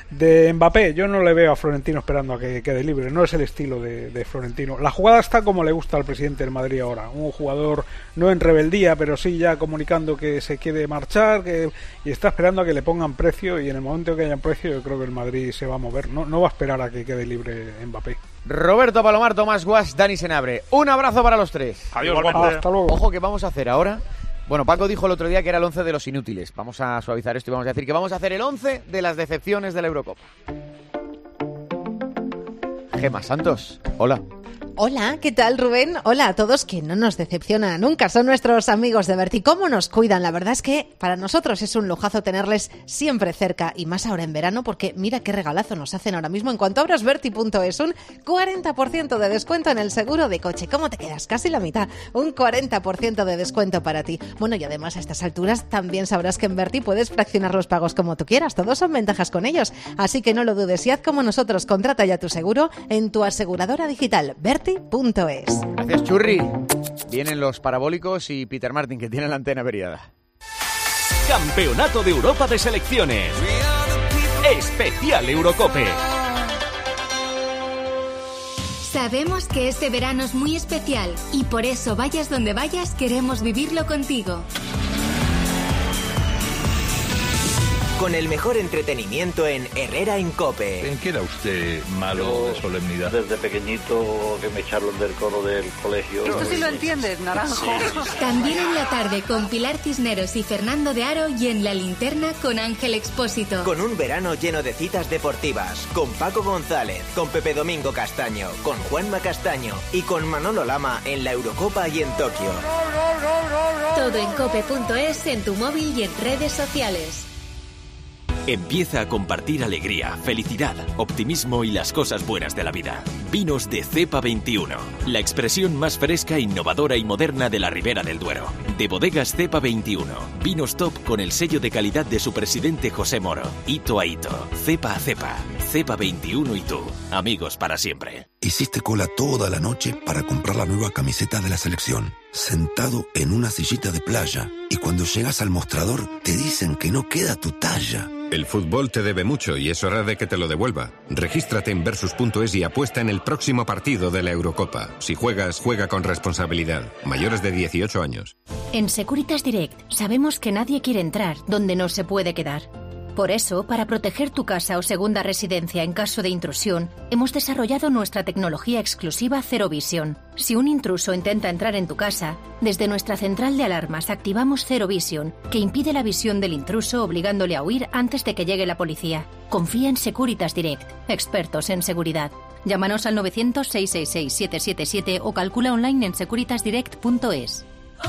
De Mbappé, yo no le veo a Florentino esperando a que quede libre, no es el estilo de Florentino. La jugada está como le gusta al presidente del Madrid ahora, un jugador no en rebeldía, pero sí ya comunicando que se quiere marchar, y está esperando a que le pongan precio, y en el momento que haya precio yo creo que el Madrid se va a mover, no va a esperar a que quede libre Mbappé. Roberto Palomar, Tomás Guas, Dani Senabre. Un abrazo para los tres. Adiós, hasta luego. Ojo, que vamos a hacer ahora. Bueno, Paco dijo el otro día que era el 11 de los inútiles. Vamos a suavizar esto y vamos a decir que vamos a hacer el 11 de las decepciones de la Eurocopa. Gemma Santos, hola. Hola, ¿qué tal, Rubén? Hola a todos, que no nos decepcionan nunca, son nuestros amigos de Berti. ¿Cómo nos cuidan? La verdad es que para nosotros es un lujazo tenerles siempre cerca, y más ahora en verano, porque mira qué regalazo nos hacen ahora mismo. En cuanto abras Berti.es, un 40% de descuento en el seguro de coche. ¿Cómo te quedas? Casi la mitad. Un 40% de descuento para ti. Bueno, y además a estas alturas también sabrás que en Berti puedes fraccionar los pagos como tú quieras. Todos son ventajas con ellos. Así que no lo dudes y haz como nosotros. Contrata ya tu seguro en tu aseguradora digital, Berti.es. Gracias, Churri. Vienen los parabólicos y Peter Martin, que tiene la antena averiada. Campeonato de Europa de Selecciones. Especial Eurocope. Sabemos que este verano es muy especial y por eso, vayas donde vayas, queremos vivirlo contigo. con el mejor entretenimiento en Herrera en COPE. ¿En qué era usted malo de solemnidad? Desde pequeñito que me echaron del coro del colegio. Esto sí lo entiendes, Naranjo. También en la tarde con Pilar Cisneros y Fernando de Aro y en La Linterna con Ángel Expósito. Con un verano lleno de citas deportivas, con Paco González, con Pepe Domingo Castaño, con Juanma Castaño y con Manolo Lama en la Eurocopa y en Tokio. Todo en cope.es, en tu móvil y en redes sociales. Empieza a compartir alegría, felicidad, optimismo y las cosas buenas de la vida. Vinos de Cepa 21, la expresión más fresca, innovadora y moderna de la Ribera del Duero. De Bodegas Cepa 21, vinos top con el sello de calidad de su presidente José Moro. Hito a hito, cepa a cepa, Cepa 21 y tú, amigos para siempre. Hiciste cola toda la noche para comprar la nueva camiseta de la selección, sentado en una sillita de playa, y cuando llegas al mostrador te dicen que no queda tu talla. El fútbol te debe mucho y es hora de que te lo devuelva. Regístrate en Versus.es y apuesta en el próximo partido de la Eurocopa. Si juegas, juega con responsabilidad. Mayores de 18 años. En Securitas Direct sabemos que nadie quiere entrar donde no se puede quedar. Por eso, para proteger tu casa o segunda residencia en caso de intrusión, hemos desarrollado nuestra tecnología exclusiva Zero Vision. Si un intruso intenta entrar en tu casa, desde nuestra central de alarmas activamos Zero Vision, que impide la visión del intruso obligándole a huir antes de que llegue la policía. Confía en Securitas Direct, expertos en seguridad. Llámanos al 900-666-777 o calcula online en securitasdirect.es.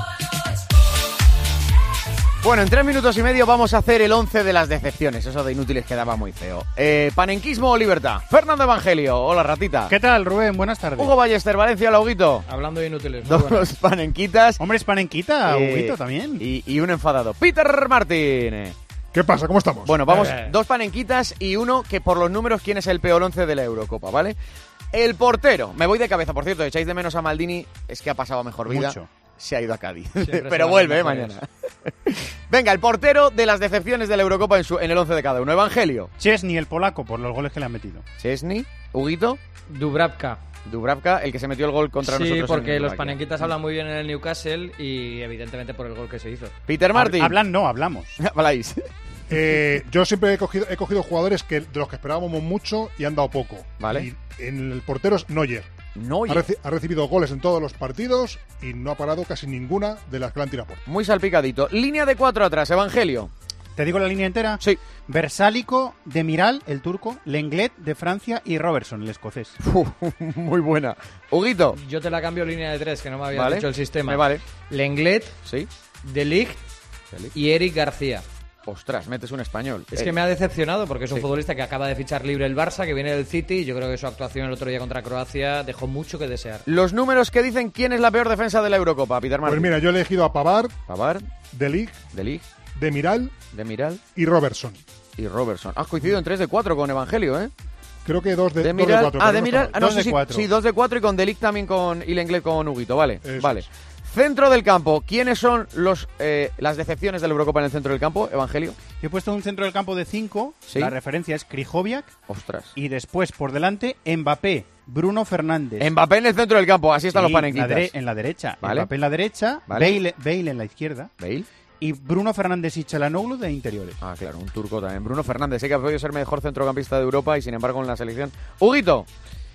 Bueno, en 3 minutos y medio vamos a hacer el 11 de las decepciones. Eso de inútiles quedaba muy feo. ¿Panenquismo o libertad? Fernando Evangelio. Hola, ratita. ¿Qué tal, Rubén? Buenas tardes. Hugo Ballester, Valencia, hola, Huguito. Hablando de inútiles. Dos panenquitas. Hombre, es panenquita, Huguito también. Y un enfadado. Peter Martín. ¿Qué pasa? ¿Cómo estamos? Bueno, vamos, 2 panenquitas y uno que por los números, ¿quién es el peor 11 de la Eurocopa, vale? El portero. Me voy de cabeza, por cierto. Echáis de menos a Maldini. Es que ha pasado a mejor vida. Mucho. Se ha ido a Cádiz. Pero vuelve, mañana. Venga, el portero de las decepciones de la Eurocopa en el 11 de cada uno. Evangelio. Chesney, el polaco, por los goles que le han metido. Chesney. Huguito. Dubravka, el que se metió el gol contra nosotros. Sí, porque los panenquitas hablan muy bien en el Newcastle y evidentemente por el gol que se hizo. Peter Martin. Hablamos. Habláis. Yo siempre he cogido jugadores de los que esperábamos mucho y han dado poco. Vale. Y en el portero es Neuer. Ha recibido goles en todos los partidos y no ha parado casi ninguna de las que le han tirado a puerta. Muy salpicadito. Línea de 4 atrás, Evangelio. ¿Te digo la línea entera? Sí. Versálico, Demiral, el turco, Lenglet, de Francia, y Robertson, el escocés. Muy buena. Huguito. Yo te la cambio línea de 3, que no me había dicho el sistema. Me vale. Lenglet, sí. De Ligt y Eric García. Ostras, metes un español. Es que me ha decepcionado porque es un futbolista que acaba de fichar libre el Barça, que viene del City, y yo creo que su actuación el otro día contra Croacia dejó mucho que desear. Los números que dicen quién es la peor defensa de la Eurocopa, Peter Martin. Pues mira, yo he elegido a Pavard, De Ligt, Demiral y Robertson. Has coincidido en 3 de 4 con Evangelio, ¿eh? Creo que 2 de 4. Demiral. No 2 de 4. Sí, 2 de 4 y con De Ligt también y Lenglet con Huguito, vale. Vale. Centro del campo. ¿Quiénes son las decepciones de la Eurocopa en el centro del campo, Evangelio? Yo he puesto un centro del campo de 5. ¿Sí? La referencia es Krychowiak. Ostras. Y después, por delante, Mbappé, Bruno Fernández. Mbappé en el centro del campo. Así están los panenquitas. En la derecha. Vale. Mbappé en la derecha. Vale. Bale en la izquierda. Bale. Y Bruno Fernández y Çalhanoğlu de interiores. Ah, claro, un turco también. Bruno Fernández, sé que ha podido ser mejor centrocampista de Europa y sin embargo en la selección. Huguito.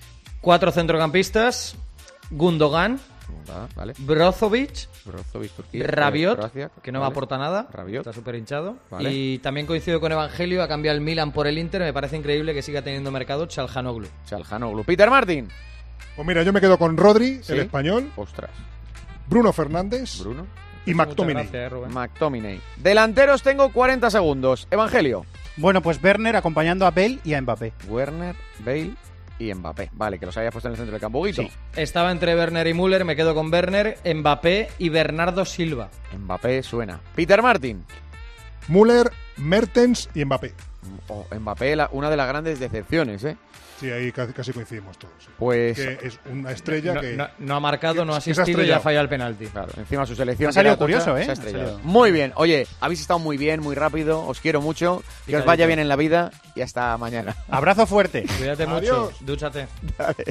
4 centrocampistas. Gundogan. Vale. Brozovic, Turquía, Rabiot, Croacia, que no me aporta nada, Rabiot. Está súper hinchado. Vale. Y también coincido con Evangelio, ha cambiado el Milan por el Inter, me parece increíble que siga teniendo mercado Çalhanoğlu. Peter Martin. Pues mira, yo me quedo con Rodri, ¿Sí? el español. Ostras. Bruno Fernández. Y McTominay. Delanteros tengo 40 segundos. Evangelio. Bueno, pues Werner acompañando a Bale y a Mbappé. Werner, Bale y Mbappé. Vale, que los hayas puesto en el centro del campo. Huguito. Sí. Estaba entre Werner y Müller, me quedo con Werner, Mbappé y Bernardo Silva. Mbappé suena. Peter Martin. Müller, Mertens y Mbappé. Mbappé, una de las grandes decepciones, ¿eh? Sí, ahí casi coincidimos todos. Sí. Pues que es una estrella no ha marcado, no ha asistido y ha fallado el penalti. Claro, encima su selección. Ha salido curioso, ¿eh? Se ha estrellado. Muy bien. Oye, habéis estado muy bien, muy rápido. Os quiero mucho. Que os vaya bien en la vida y hasta mañana. Abrazo fuerte. Cuídate mucho. Dúchate. Dale.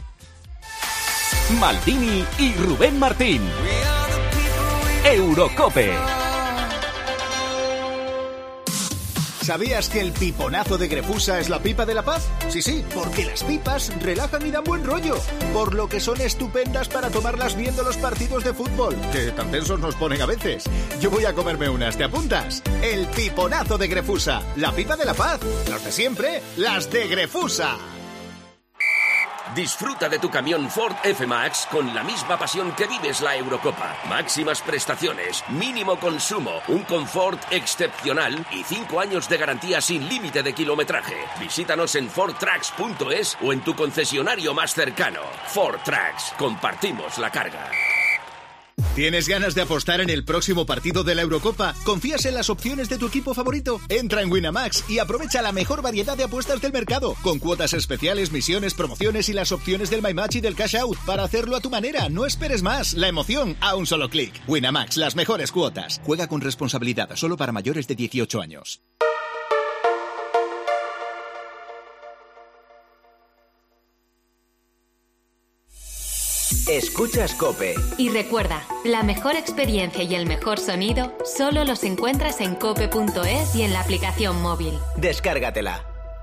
Maldini y Rubén Martín. ¿Sabías que el piponazo de Grefusa es la pipa de la paz? Sí, porque las pipas relajan y dan buen rollo, por lo que son estupendas para tomarlas viendo los partidos de fútbol, que tan tensos nos ponen a veces. Yo voy a comerme unas, ¿te apuntas? El piponazo de Grefusa, la pipa de la paz, las de siempre, las de Grefusa. Disfruta de tu camión Ford F-Max con la misma pasión que vives la Eurocopa. Máximas prestaciones, mínimo consumo, un confort excepcional y 5 años de garantía sin límite de kilometraje. Visítanos en fordtrucks.es o en tu concesionario más cercano. Ford Trucks, compartimos la carga. ¿Tienes ganas de apostar en el próximo partido de la Eurocopa? ¿Confías en las opciones de tu equipo favorito? Entra en Winamax y aprovecha la mejor variedad de apuestas del mercado, con cuotas especiales, misiones, promociones y las opciones del My Match y del Cash Out, para hacerlo a tu manera. No esperes más. La emoción a un solo clic. Winamax, las mejores cuotas. Juega con responsabilidad, solo para mayores de 18 años. Escuchas COPE. Y recuerda, la mejor experiencia y el mejor sonido solo los encuentras en cope.es y en la aplicación móvil. Descárgatela.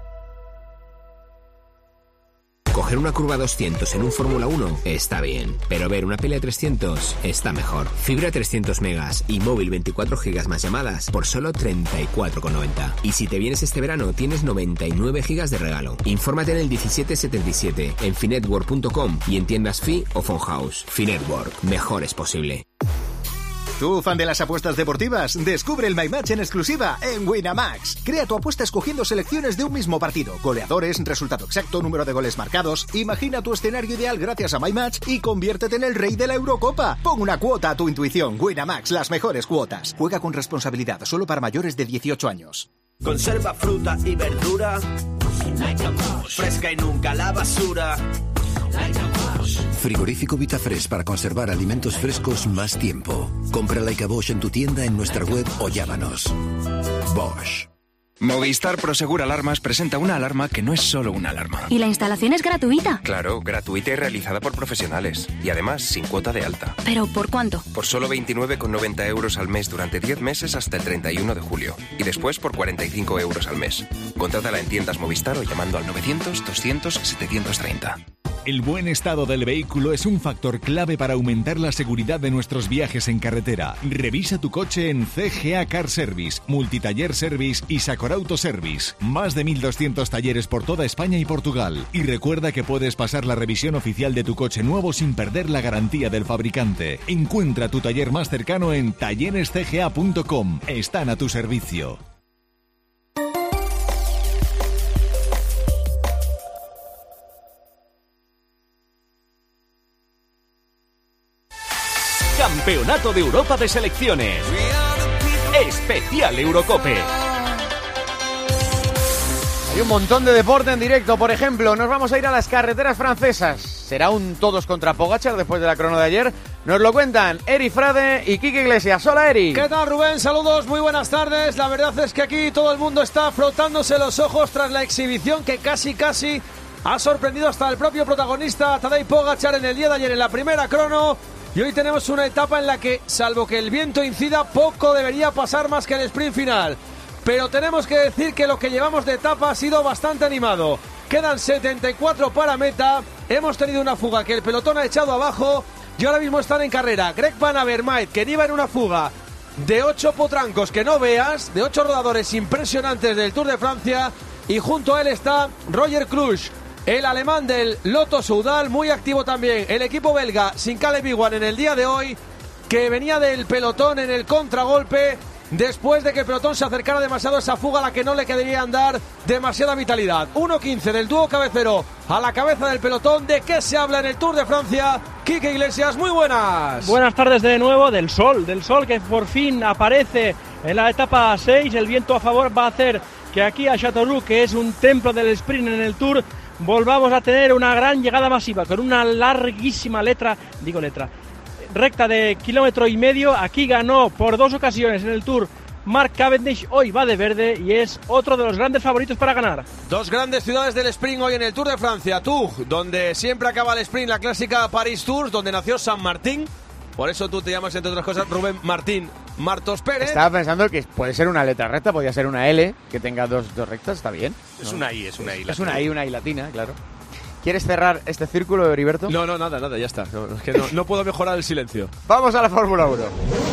Coger una curva 200 en un Fórmula 1 está bien, pero ver una pelea 300 está mejor. Fibra 300 megas y móvil 24 gigas más llamadas por solo 34,90. Y si te vienes este verano, tienes 99 gigas de regalo. Infórmate en el 1777, en finetwork.com y en tiendas Fi o Phone House. Finetwork, mejor es posible. ¿Tú, fan de las apuestas deportivas? Descubre el My Match en exclusiva en Winamax. Crea tu apuesta escogiendo selecciones de un mismo partido, goleadores, resultado exacto, número de goles marcados. Imagina tu escenario ideal gracias a My Match y conviértete en el rey de la Eurocopa. Pon una cuota a tu intuición. Winamax, las mejores cuotas. Juega con responsabilidad, solo para mayores de 18 años. Conserva fruta y verdura fresca y nunca la basura. Frigorífico Vitafresh para conservar alimentos frescos más tiempo. Compra Like a Bosch en tu tienda, en nuestra web o llámanos. Bosch. Movistar Prosegur Alarmas presenta una alarma que no es solo una alarma. ¿Y la instalación es gratuita? Claro, gratuita y realizada por profesionales. Y además sin cuota de alta. ¿Pero por cuánto? Por solo 29,90 euros al mes durante 10 meses hasta el 31 de julio. Y después por 45 euros al mes. Contrátala en tiendas Movistar o llamando al 900-200-730. El buen estado del vehículo es un factor clave para aumentar la seguridad de nuestros viajes en carretera. Revisa tu coche en CGA Car Service, Multitaller Service y Sacorauto Service. Más de 1.200 talleres por toda España y Portugal. Y recuerda que puedes pasar la revisión oficial de tu coche nuevo sin perder la garantía del fabricante. Encuentra tu taller más cercano en tallerescga.com. Están a tu servicio. Campeonato de Europa de Selecciones. Especial Eurocope. Hay un montón de deporte en directo. Por ejemplo, nos vamos a ir a las carreteras francesas. ¿Será un todos contra Pogačar después de la crono de ayer? Nos lo cuentan Eri Frade y Quique Iglesias. Hola, Eri. ¿Qué tal, Rubén? Saludos, muy buenas tardes. La verdad es que aquí todo el mundo está frotándose los ojos tras la exhibición que casi ha sorprendido hasta el propio protagonista Tadej Pogačar en el día de ayer en la primera crono. Y hoy tenemos una etapa en la que, salvo que el viento incida, poco debería pasar más que el sprint final. Pero tenemos que decir que lo que llevamos de etapa ha sido bastante animado. Quedan 74 para meta. Hemos tenido una fuga que el pelotón ha echado abajo. Y ahora mismo están en carrera Greg Van Avermaet, que iba en una fuga de 8 potrancos que no veas, de 8 rodadores impresionantes del Tour de Francia. Y junto a él está Roger Kluge, el alemán del Lotto Soudal, muy activo también. El equipo belga sin Caleb Ewan en el día de hoy, que venía del pelotón en el contragolpe, después de que el pelotón se acercara demasiado a esa fuga a la que no le querían dar demasiada vitalidad. 1.15 del dúo cabecero a la cabeza del pelotón. ¿De qué se habla en el Tour de Francia? Quique Iglesias, muy buenas. Buenas tardes de nuevo. Del sol que por fin aparece en la etapa 6. El viento a favor va a hacer que aquí a Châteauroux, que es un templo del sprint en el Tour, volvamos a tener una gran llegada masiva con una larguísima recta de 1,5 kilómetros. Aquí ganó por 2 ocasiones en el Tour Mark Cavendish, hoy va de verde y es otro de los grandes favoritos para ganar. Dos grandes ciudades del sprint hoy en el Tour de Francia. Tours, donde siempre acaba el sprint, la clásica Paris Tours, donde nació San Martín. Por eso tú te llamas, entre otras cosas, Rubén Martín. Martos Pérez. Estaba pensando que puede ser una letra recta, podría ser una L, que tenga dos rectas, está bien. Es una I. Es una I latina, claro. ¿Quieres cerrar este círculo, Heriberto? No, nada, ya está. Es que no puedo mejorar el silencio. Vamos a la Fórmula 1.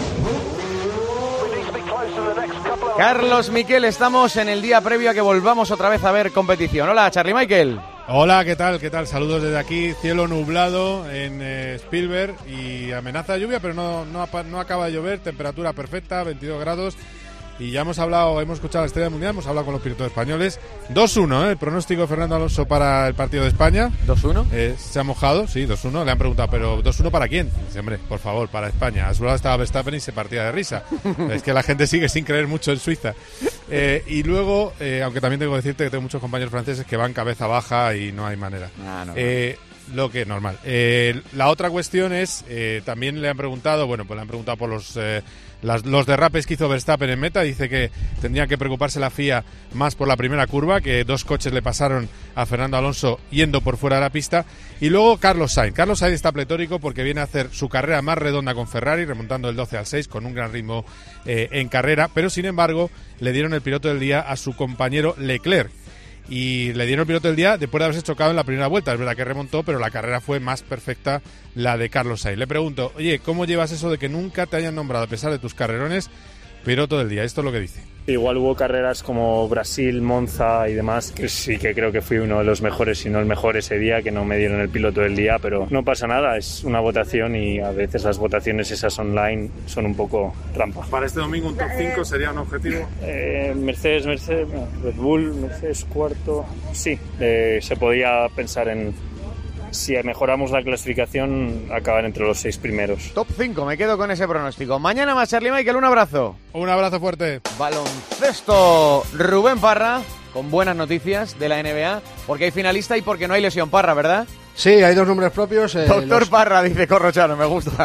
Carlos Miquel, estamos en el día previo a que volvamos otra vez a ver competición. Hola, Charlie Michael. Hola, ¿qué tal? Saludos desde aquí, cielo nublado en Spielberg y amenaza de lluvia, pero no acaba de llover, temperatura perfecta, 22 grados. Y ya hemos escuchado la Estrella Mundial, hemos hablado con los pilotos españoles. 2-1, el pronóstico de Fernando Alonso para el partido de España. ¿2-1? Se ha mojado, sí, 2-1. Le han preguntado, ¿pero 2-1 para quién? Dice, hombre, por favor, para España. A su lado estaba Verstappen y se partía de risa. Es que la gente sigue sin creer mucho en Suiza. Y luego, aunque también tengo que decirte que tengo muchos compañeros franceses que van cabeza baja y no hay manera. Lo que es normal. La otra cuestión es, también le han preguntado, por los derrapes que hizo Verstappen en meta. Dice que tendría que preocuparse la FIA más por la primera curva, que 2 coches le pasaron a Fernando Alonso yendo por fuera de la pista. Y luego Carlos Sainz. Carlos Sainz está pletórico porque viene a hacer su carrera más redonda con Ferrari, remontando el 12 al 6 con un gran ritmo en carrera, pero sin embargo le dieron el piloto del día a su compañero Leclerc. Y le dieron el piloto del día después de haberse chocado en la primera vuelta. Es verdad que remontó, pero la carrera fue más perfecta la de Carlos Sainz. Le pregunto, oye, ¿cómo llevas eso de que nunca te hayan nombrado, a pesar de tus carrerones, piloto del día? Esto es lo que dice. Igual hubo carreras como Brasil, Monza y demás, que sí que creo que fui uno de los mejores, si no el mejor ese día, que no me dieron el piloto del día, pero no pasa nada, es una votación y a veces las votaciones esas online son un poco trampa. ¿Para este domingo un top 5 sería un objetivo? Mercedes, Red Bull, Mercedes cuarto, sí, se podía pensar en... Si mejoramos la clasificación, acabar entre los 6 primeros. Top 5, me quedo con ese pronóstico. Mañana más, Charlie Michael, un abrazo. Un abrazo fuerte. Baloncesto, Rubén Parra, con buenas noticias de la NBA, porque hay finalista y porque no hay lesión Parra, ¿verdad? Sí, hay 2 nombres propios. Doctor Parra, dice Corrochano, me gusta.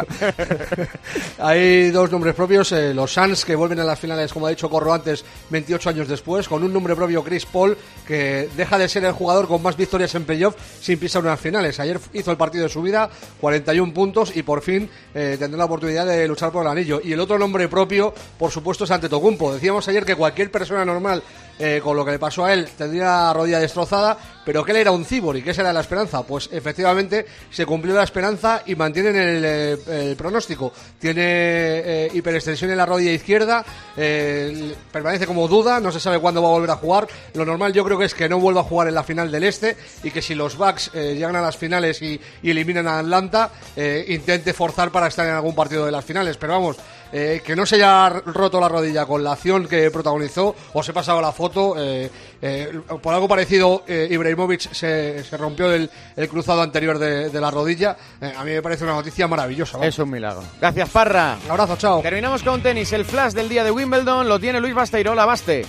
Hay 2 nombres propios, los Suns, que vuelven a las finales, como ha dicho Corro antes, 28 años después, con un nombre propio, Chris Paul, que deja de ser el jugador con más victorias en playoff sin pisar unas finales. Ayer hizo el partido de su vida, 41 puntos, y por fin tendrá la oportunidad de luchar por el anillo. Y el otro nombre propio, por supuesto, es Antetokounmpo. Decíamos ayer que cualquier persona normal, con lo que le pasó a él, tendría la rodilla destrozada, pero que él era un cibor y que esa era la esperanza. Pues efectivamente se cumplió la esperanza y mantienen el pronóstico. Tiene hiperextensión en la rodilla izquierda, permanece como duda, no se sabe cuándo va a volver a jugar. Lo normal yo creo que es que no vuelva a jugar en la final del Este y que si los Bucks llegan a las finales y eliminan a Atlanta, intente forzar para estar en algún partido de las finales. Pero vamos, que no se haya roto la rodilla con la acción que protagonizó, os he pasado la foto, por algo parecido Ibrahimovic se rompió el cruzado anterior de la rodilla. A mí me parece una noticia maravillosa, ¿no? Es un milagro. Gracias, Parra. Un abrazo, chao. Terminamos con tenis. El flash del día de Wimbledon lo tiene Luis Basteirola. Baste.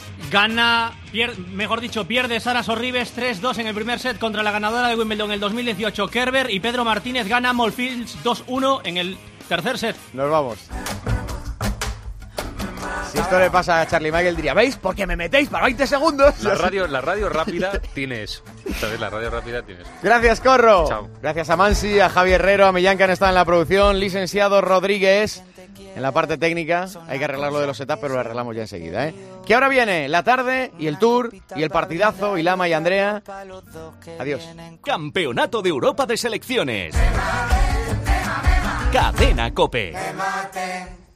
Pierde Sara Sorribes 3-2 en el primer set contra la ganadora de Wimbledon en el 2018, Kerber, y Pedro Martínez gana Monfils 2-1 en el tercer set. Nos vamos. Si esto le pasa a Charlie Michael, diría, ¿veis? Porque me metéis para 20 segundos. La radio rápida tienes. ¿Sabes? La radio rápida tienes. Gracias, Corro. Chao. Gracias a Mansi, a Javier Herrero, a Millán, que han estado en la producción. Licenciado Rodríguez en la parte técnica. Hay que arreglar lo de los setups, pero lo arreglamos ya enseguida, ¿eh? Que ahora viene la tarde y el tour y el partidazo y Lama y Andrea. Adiós. Campeonato de Europa de Selecciones. Cadena COPE.